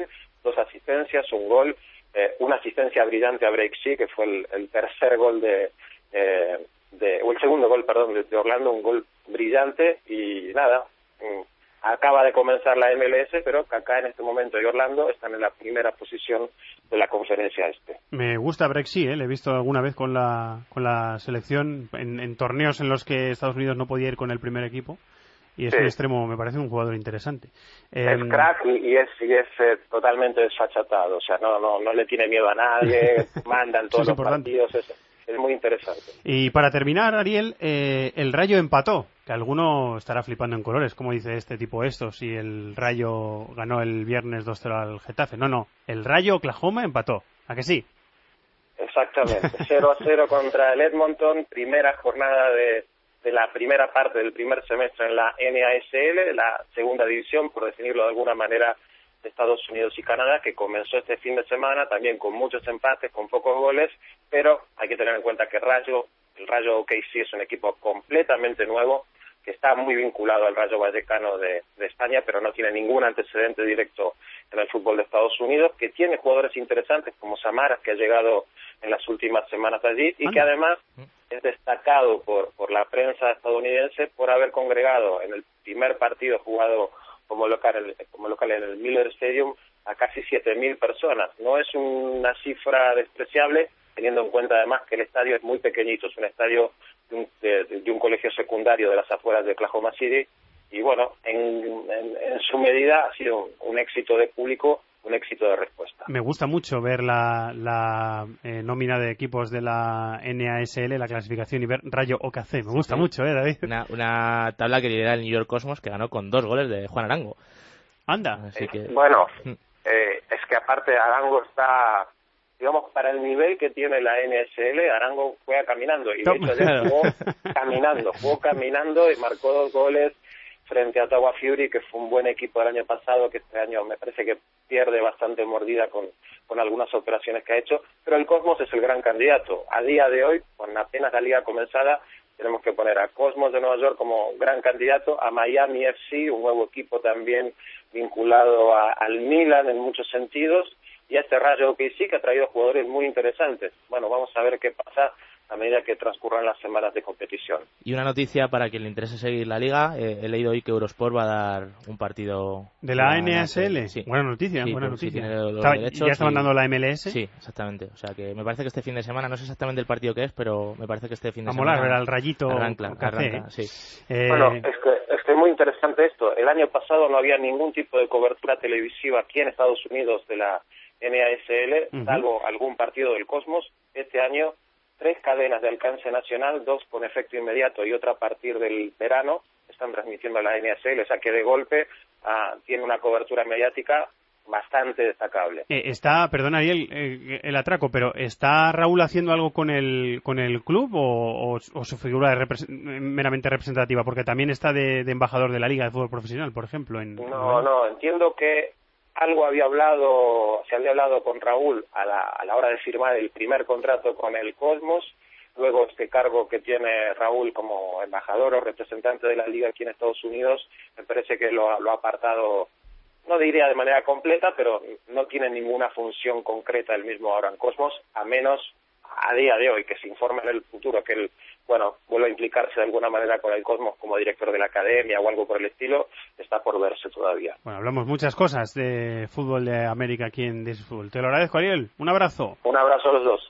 dos asistencias, un gol, eh, una asistencia brillante a Breaksea, que fue el, el tercer gol de, eh, de, o el segundo gol, perdón, de, de Orlando, un gol brillante, y nada, acaba de comenzar la M L S, pero Kaká en este momento y Orlando están en la primera posición de la conferencia este. Me gusta Breaksea, ¿eh? Le he visto alguna vez con la con la selección en, en torneos en los que Estados Unidos no podía ir con el primer equipo, y es sí. un extremo, me parece un jugador interesante. Es eh, crack y, y es, y es eh, totalmente desfachatado, o sea, no no no le tiene miedo a nadie, manda en todos los partidos, es, es muy interesante. Y para terminar, Ariel, eh, el Rayo empató, que alguno estará flipando en colores, como dice este tipo esto, si el Rayo ganó el viernes dos cero al Getafe. No, no, el Rayo Oklahoma empató, ¿a que sí? Exactamente, cero a cero contra el Edmonton, primera jornada de, de la primera parte del primer semestre en la N A S L, la segunda división, por definirlo de alguna manera, de Estados Unidos y Canadá, que comenzó este fin de semana también con muchos empates, con pocos goles, pero hay que tener en cuenta que Rayo, el Rayo O K C es un equipo completamente nuevo, que está muy vinculado al Rayo Vallecano de, de España, pero no tiene ningún antecedente directo en el fútbol de Estados Unidos, que tiene jugadores interesantes como Samaras, que ha llegado en las últimas semanas allí, y que además es destacado por, por la prensa estadounidense por haber congregado en el primer partido jugado como local, como local en el Miller Stadium a casi siete mil personas. No es una cifra despreciable, teniendo en cuenta además que el estadio es muy pequeñito, es un estadio de un, de, de un colegio secundario de las afueras de Oklahoma City, y bueno, en, en, en su medida ha sido un, un éxito de público, un éxito de respuesta. Me gusta mucho ver la, la eh, nómina de equipos de la N A S L, la clasificación, y ver Rayo O K C. Me gusta sí. mucho, ¿eh, David? Una, una tabla que lidera el New York Cosmos, que ganó con dos goles de Juan Arango. Anda. Así que... Bueno, eh, es que aparte Arango está, digamos, para el nivel que tiene la N A S L, Arango juega caminando, y de hecho ayer jugó caminando, jugó caminando y marcó dos goles frente a Ottawa Fury, que fue un buen equipo del año pasado, que este año me parece que pierde bastante mordida con, con algunas operaciones que ha hecho, pero el Cosmos es el gran candidato. A día de hoy, con apenas la liga comenzada, tenemos que poner a Cosmos de Nueva York como gran candidato, a Miami F C, un nuevo equipo también vinculado a, al Milan en muchos sentidos, y a este Rayo O K C, que ha traído jugadores muy interesantes. Bueno, vamos a ver qué pasa a medida que transcurran las semanas de competición. Y una noticia para quien le interese seguir la liga, eh, he leído hoy que Eurosport va a dar un partido... ¿De la N A S L? Sí. Buena noticia, sí, buena noticia. Si los Está, derechos, ¿Ya estaban y... dando la M L S? Sí, exactamente. O sea que me parece que este fin de semana, no sé exactamente el partido que es, pero me parece que este fin de a semana... A molar, ver al Rayito arranca, café, arranca, ¿eh? sí. Eh... Bueno, es que, es que es muy interesante esto. El año pasado no había ningún tipo de cobertura televisiva aquí en Estados Unidos de la N A S L, uh-huh. salvo algún partido del Cosmos. Este año, tres cadenas de alcance nacional, dos con efecto inmediato y otra a partir del verano, están transmitiendo la N A S L, o sea que de golpe uh, tiene una cobertura mediática bastante destacable. Eh, está, perdona Ariel, eh, el atraco, pero ¿está Raúl haciendo algo con el con el club o, o, o su figura es repre- meramente representativa? Porque también está de, de embajador de la Liga de Fútbol Profesional, por ejemplo. En, no, en... no, entiendo que algo había hablado, se había hablado con Raúl a la, a la hora de firmar el primer contrato con el Cosmos. Luego este cargo que tiene Raúl como embajador o representante de la Liga aquí en Estados Unidos, me parece que lo, lo ha apartado, no diría de manera completa, pero no tiene ninguna función concreta el mismo ahora en Cosmos, a menos a día de hoy que se informe en el futuro que él, bueno, vuelva a implicarse de alguna manera con el Cosmos como director de la academia o algo por el estilo, está por verse todavía. Bueno, hablamos muchas cosas de fútbol de América aquí en This is Fútbol. Te lo agradezco, Ariel. Un abrazo. Un abrazo a los dos.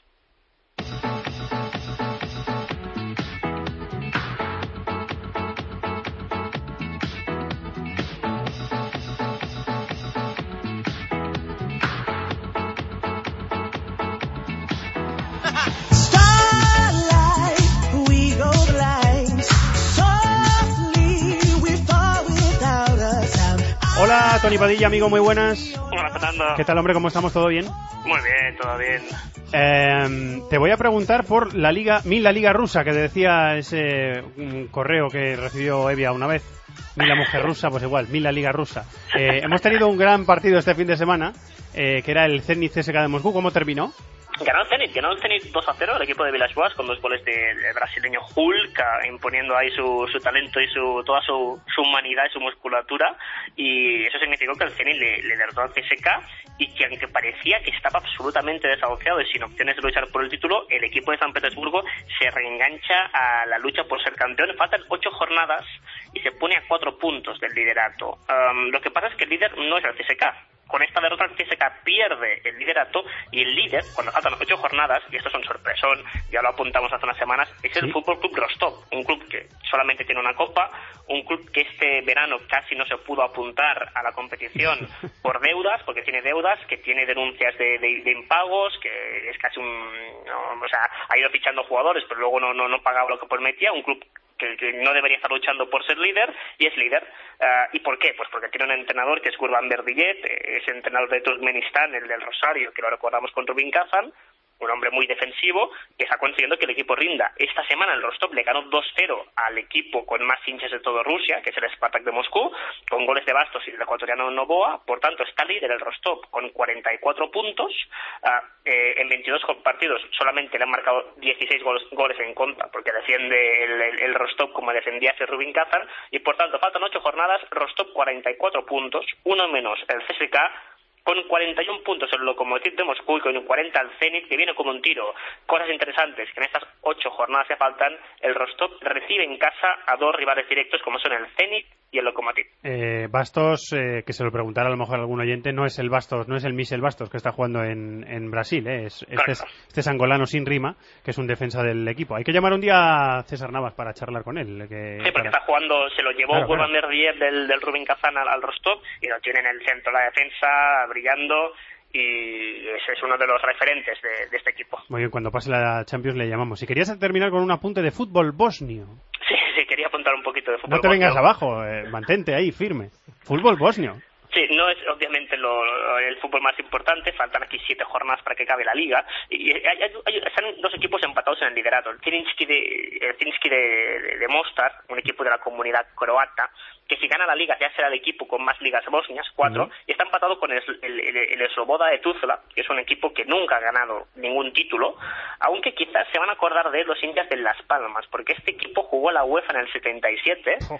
Hola, Tony Padilla, amigo, muy buenas. Hola, Fernando. ¿Qué tal, hombre? ¿Cómo estamos? ¿Todo bien? Muy bien, todo bien. Eh, te voy a preguntar por la liga, mi la liga rusa, que decía ese um, correo que recibió Evia una vez. Mi la mujer rusa, pues igual, mi la liga rusa. Eh, hemos tenido un gran partido este fin de semana, eh, que era el Zenit C S K A de Moscú. ¿Cómo terminó? Ganó el Zenit, ganó el Zenit dos a cero el equipo de Villas-Boas con dos goles del de brasileño Hulk, imponiendo ahí su, su talento y su toda su, su humanidad y su musculatura, y eso significó que el Zenit le, le derrotó al C S K, y que aunque parecía que estaba absolutamente desahuciado y sin opciones de luchar por el título, el equipo de San Petersburgo se reengancha a la lucha por ser campeón. Faltan ocho jornadas y se pone a cuatro puntos del liderato. Um, lo que pasa es que el líder no es el C S K. Con esta derrota el C S K pierde el liderato, y el líder, cuando faltan ocho jornadas, y esto es un sorpresón, ya lo apuntamos hace unas semanas, es el ¿Sí? Fútbol Club Rostov, un club que solamente tiene una copa, un club que este verano casi no se pudo apuntar a la competición por deudas, porque tiene deudas, que tiene denuncias de, de, de impagos, que es casi un... No, o sea, ha ido fichando jugadores, pero luego no, no, no pagaba lo que prometía, un club que, que no debería estar luchando por ser líder, y es líder. Uh, ¿Y por qué? Pues porque tiene un entrenador que es Gurban Berdillet, es entrenador de Turkmenistán, el del Rosario, que lo recordamos con Rubin Kazan, un hombre muy defensivo, que está consiguiendo que el equipo rinda. Esta semana el Rostov le ganó dos cero al equipo con más hinchas de todo Rusia, que es el Spartak de Moscú, con goles de Bastos y del ecuatoriano Novoa. Por tanto, está líder el Rostov con cuarenta y cuatro puntos. Uh, eh, en veintidós partidos solamente le han marcado dieciséis goles, goles en contra, porque defiende el, el, el Rostov como defendía hace Rubin Kazan, y por tanto faltan ocho jornadas, Rostov cuarenta y cuatro puntos, uno menos el C S K, con cuarenta y un puntos el Lokomotiv de Moscú y con cuarenta el Zenit, que viene como un tiro. Cosas interesantes, que en estas ocho jornadas que faltan, el Rostov recibe en casa a dos rivales directos como son el Zenit y el Lokomotiv. Eh, Bastos, eh, que se lo preguntará a lo mejor algún oyente, no es el Bastos, no es el Michel Bastos que está jugando en, en Brasil, eh. es, este, es, este es angolano sin rima, que es un defensa del equipo. Hay que llamar un día a César Navas para charlar con él. Que, sí, porque para... está jugando, se lo llevó claro, Gurban claro. Berdiev del, del Rubin Kazan al, al Rostov, y lo tiene en el centro de la defensa, brillando, y ese es uno de los referentes de, de este equipo. Muy bien, cuando pase la Champions le llamamos. Si querías terminar con un apunte de fútbol bosnio. Sí, sí, quería apuntar un poquito de fútbol No te bosnio. vengas abajo, eh, mantente ahí, firme. Fútbol bosnio. Sí, no es obviamente lo, el fútbol más importante, faltan aquí siete jornadas para que acabe la liga, y hay, hay, hay, están dos equipos empatados en el liderato, el Zrinjski de, el Zrinjski de, de, de Mostar, un equipo de la comunidad croata, que si gana la liga ya será el equipo con más ligas bosnias, cuatro, uh-huh. y está empatado con el, el, el, el Sloboda de Tuzla, que es un equipo que nunca ha ganado ningún título, aunque quizás se van a acordar de él los hinchas de Las Palmas, porque este equipo jugó la UEFA en el setenta y siete, uh-huh.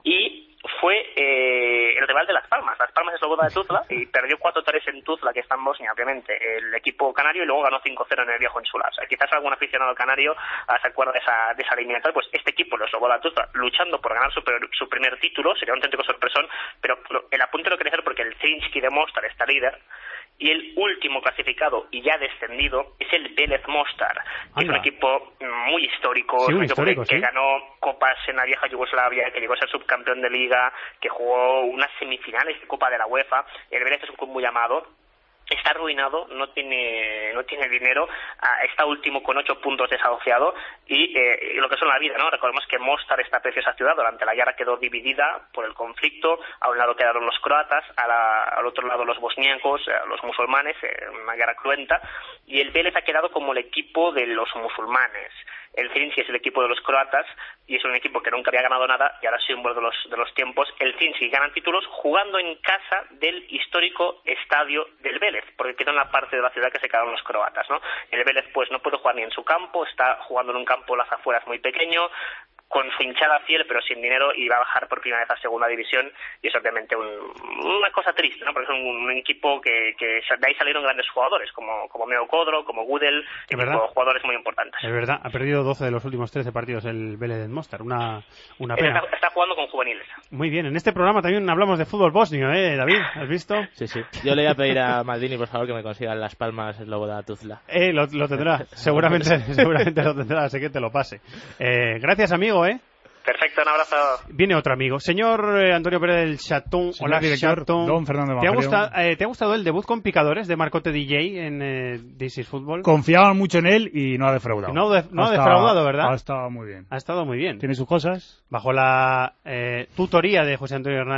y fue eh, el rival de Las Palmas. Las Palmas es Sloboda de Tuzla, y perdió cuatro tres en Tuzla, que está en Bosnia, obviamente, el equipo canario, y luego ganó cinco cero en el viejo insular. O sea, quizás algún aficionado canario uh, se acuerda de esa, de esa eliminatoria. Pues este equipo, el Sloboda de Tuzla, luchando por ganar su, su primer título, sería un auténtico sorpresón, pero el apunte lo quería hacer porque el Zrinjski de Mostar está líder, y el último clasificado y ya descendido es el Vélez Mostar, que es un equipo muy histórico, sí, un un equipo histórico, que, sí. que ganó copas en la vieja Yugoslavia, que llegó a ser subcampeón de liga, que jugó unas semifinales de Copa de la UEFA. El Vélez es un club muy amado. Está arruinado, no tiene no tiene dinero, está último con ocho puntos desahuciado, y eh, lo que son la vida, ¿no? Recordemos que Mostar, esta preciosa ciudad, durante la guerra quedó dividida por el conflicto. A un lado quedaron los croatas, a la, al otro lado los bosníacos, los musulmanes, eh, una guerra cruenta, y el Vélez ha quedado como el equipo de los musulmanes. El Zrinjski es el equipo de los croatas, y es un equipo que nunca había ganado nada, y ahora es símbolo de los, de los tiempos. El Zrinjski gana títulos jugando en casa del histórico estadio del Vélez, porque quedó en la parte de la ciudad que se quedaron los croatas, ¿no? El Vélez pues no puede jugar ni en su campo, está jugando en un campo a las afueras muy pequeño, con su hinchada fiel pero sin dinero, y va a bajar por primera vez a segunda división, y es obviamente un, una cosa triste, ¿no? Porque es un, un equipo que, que de ahí salieron grandes jugadores como, como Meo Kodro, como Gudel, jugadores muy importantes. Es verdad, ha perdido doce de los últimos trece partidos el Vélez de Mostar, una, una pena. Está, está jugando con juveniles. Muy bien, en este programa también hablamos de fútbol bosnio, ¿eh, David? ¿Has visto? Sí, sí. Yo le voy a pedir a Maldini, por favor, que me consigan Las Palmas Sloboda Tuzla. Eh, lo, lo tendrá, seguramente, seguramente lo tendrá, así que te lo pase. Eh, gracias, amigo, ¿eh? Perfecto, un abrazo. Viene otro amigo. Señor eh, Antonio Pérez del Chatón. Señor Hola, director, Chatón. don Fernando ¿Te ha, Evangelio. gustado, eh, ¿Te ha gustado el debut con picadores de Marcote D J en eh, This is Football? Confiaban mucho en él y no ha defraudado. No, de, no ha, ha defraudado, estado, ¿verdad? Ha estado muy bien. Ha estado muy bien. Tiene sus cosas. Bajo la eh, tutoría de José Antonio Hernández.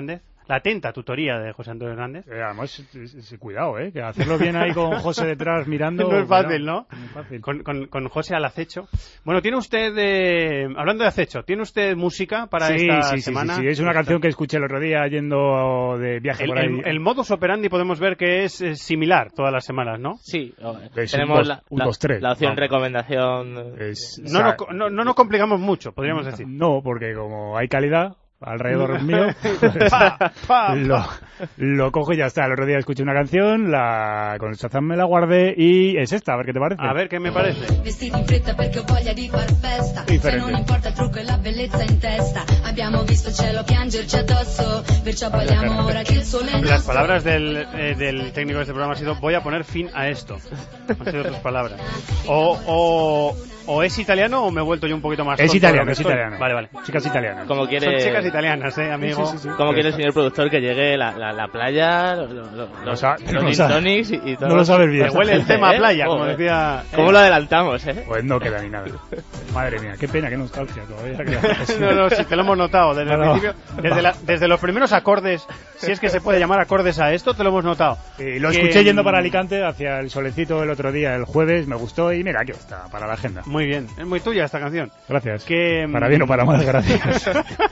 la atenta tutoría de José Antonio Hernández. Eh, además, cuidado, ¿eh? Que hacerlo bien ahí con José detrás mirando... no es fácil, ¿no? ¿no? Es fácil. Con, con, con José al acecho. Bueno, tiene usted, eh, hablando de acecho, ¿tiene usted música para sí, esta sí, semana? Sí, sí, sí, es una canción que escuché el otro día yendo de viaje el, por ahí. El, el modus operandi podemos ver que es, es similar todas las semanas, ¿no? Sí, es tenemos un dos, la, un dos, tres, la opción vamos. recomendación. Es, no, o sea, no, no, no nos complicamos mucho, podríamos decir. No, porque como hay calidad alrededor mío, pa, pa, lo, pa. lo cojo y ya está. El otro día escuché una canción, la con Shazam me la guardé y es esta, a ver qué te parece. A ver qué me parece. Diferente. Las palabras del, eh, del técnico de este programa han sido: voy a poner fin a esto. Han sido tus palabras. O, o, o es italiano o me he vuelto yo un poquito más Es tonto italiano, de lo que es estoy. italiano. Vale, vale. Chicas italianas. Como quiere... Son chicas italianas, eh, amigo. Sí, sí, sí. Como quiere el señor productor que llegue la, la, la playa, lo, lo, lo, No los, sa- los no gin sa- tonics y, y todo. no lo sabes bien. Me huele el tema ¿Eh? playa, como Joder. decía... ¿Cómo eh. lo adelantamos, eh? Pues no queda ni nada. Madre mía, qué pena, qué nostalgia todavía. Que... No, no, sí, te lo hemos notado desde No, el no. principio, desde, la, desde los primeros acordes, si es que se puede llamar acordes a esto, te lo hemos notado. Eh, lo Que, escuché yendo para mm, Alicante hacia el solecito el otro día, el jueves, me gustó y mira, aquí está, para la agenda. Muy bien, es muy tuya esta canción. Gracias. Que, Para bien o para mal, gracias.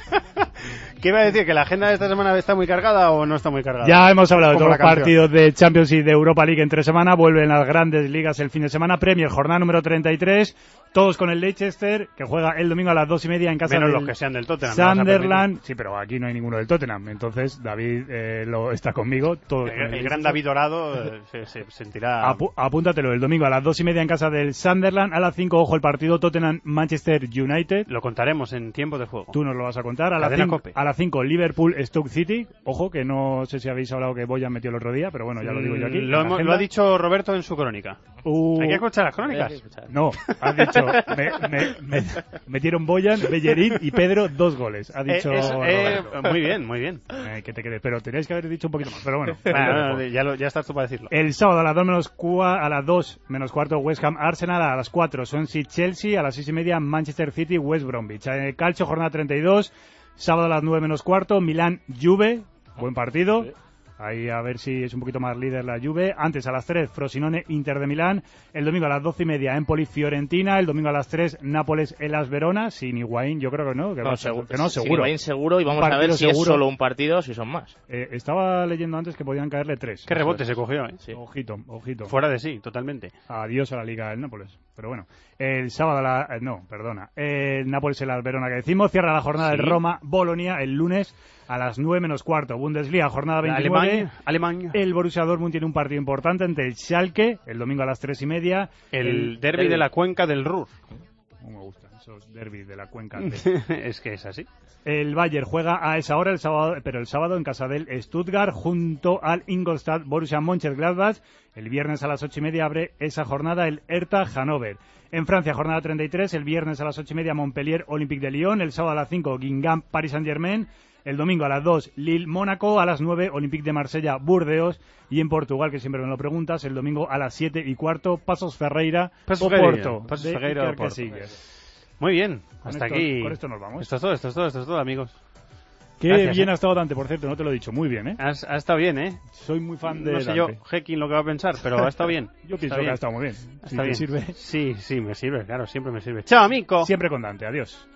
¿Qué iba a decir? ¿Que la agenda de esta semana está muy cargada o no está muy cargada? Ya hemos hablado de Como todos los la canción. partidos de Champions y de Europa League entre semana. Vuelven las grandes ligas el fin de semana. Premier, jornada número treinta y tres. Todos con el Leicester, que juega el domingo a las dos y media en casa Menos del los que sean del Tottenham. me vas a Sunderland. Sí, pero aquí no hay ninguno del Tottenham. Entonces, David eh, lo está conmigo. Todos permitir. con El, el el gran Leicester. David Dorado eh, se, se sentirá... Apu- apúntatelo, el domingo a las dos y media en casa del Sunderland. A las cinco, ojo, el partido Tottenham-Manchester United. Lo contaremos en tiempo de juego. Tú nos lo vas a contar. A las Cadena cinco, COPE. a las cinco, Liverpool-Stoke City. Ojo, que no sé si habéis hablado que Boyan metió el otro día, pero bueno, ya lo digo yo aquí. Mm, Lo, en la hemos- agenda. lo ha dicho Roberto en su crónica. Uh, ¿Hay que escuchar las crónicas? No, has dicho, me, me, me, metieron Boyan, Bellerín y Pedro dos goles. Ha dicho Eh, eso, eh, Roberto. muy bien, muy bien. Eh, que te quedes, pero teníais que haber dicho un poquito más, pero bueno. Bueno, no, ya, lo- ya estás tú para decirlo. El sábado a las dos menos cua- a las dos menos cuarto West Ham Arsenal, a las cuatro Swansea Chelsea, a las seis y media Manchester City West Bromwich. En el calcio jornada treinta y dos, sábado a las nueve menos cuarto Milán Juve, buen partido. Sí. Ahí a ver si es un poquito más líder la Juve. Antes a las tres, Frosinone, Inter de Milán. El domingo a las doce y media, Empoli, Fiorentina. El domingo a las tres, Nápoles, Elas Verona. Sin Higuaín, yo creo que no. Que, No, va- seguro. que no, Sin seguro. Higuaín seguro, y vamos Un a ver partido si es seguro. solo un partido o si son más. Eh, estaba leyendo antes que podían caerle tres. Qué rebote se cogió, ¿eh? Sí. Ojito, ojito. Fuera de sí, totalmente. Adiós a la Liga del Nápoles. Pero bueno, el sábado, a la, eh, no, perdona, el Nápoles el Verona que decimos, cierra la jornada Sí. de Roma-Bolonia el lunes a las nueve menos cuarto. Bundesliga, jornada veintinueve. Alemania, Alemania. El Borussia Dortmund tiene un partido importante ante el Schalke, el domingo a las tres y media. El, derbi derbi. de la cuenca del Ruhr. No me gustan esos derbis de la cuenca. Es que es así. El Bayern juega a esa hora, el sábado, pero el sábado en casa del Stuttgart junto al Ingolstadt Borussia Mönchengladbach. El viernes a las ocho y media abre esa jornada el Hertha Hannover. En Francia, jornada treinta y tres, el viernes a las ocho y media Montpellier Olympique de Lyon. El sábado a las cinco Guingamp Paris Saint-Germain. El domingo a las dos Lille Mónaco. A las nueve Olympique de Marsella Burdeos. Y en Portugal, que siempre me lo preguntas, el domingo a las siete y cuarto Pasos Ferreira Pasos Oporto. Ferreira, Pasos de Ferreira, Iker Oporto. Casillas. Muy bien, Con hasta esto- aquí. con esto nos vamos. Esto es todo, esto es todo, esto es todo, amigos. Qué Gracias, bien eh. ha estado Dante, por cierto, no te lo he dicho. Muy bien, ¿eh? Has- Ha, estado bien, ¿eh? Soy muy fan de No sé Dante. yo, Hekin, lo que va a pensar, pero ha estado bien. Yo pienso Está que bien. ha estado muy bien. Está Si te bien. sirve. Sí, sí, me sirve, claro, siempre me sirve. Chao, amico. Siempre con Dante, adiós.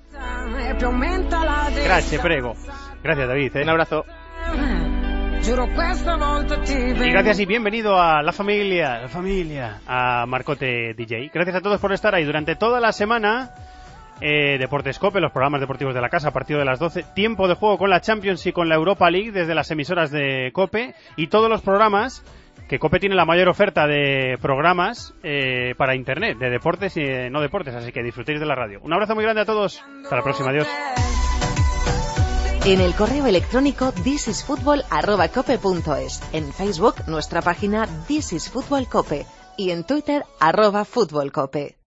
Gracias, prego. Gracias, David. ¿eh? Un abrazo. Y gracias y bienvenido a la familia, la familia, a Marcote D J. Gracias a todos por estar ahí durante toda la semana. Eh, Deportes Cope, los programas deportivos de la casa a partir de las doce. Tiempo de juego con la Champions y con la Europa League desde las emisoras de Cope. Y todos los programas, que Cope tiene la mayor oferta de programas eh, para internet, de deportes y eh, no deportes. Así que disfrutéis de la radio. Un abrazo muy grande a todos. Hasta la próxima. Adiós. En el correo electrónico thisisfutbol arroba cope punto es. En Facebook, nuestra página This is Fútbol Cope. Y en Twitter, arroba Fútbol Cope.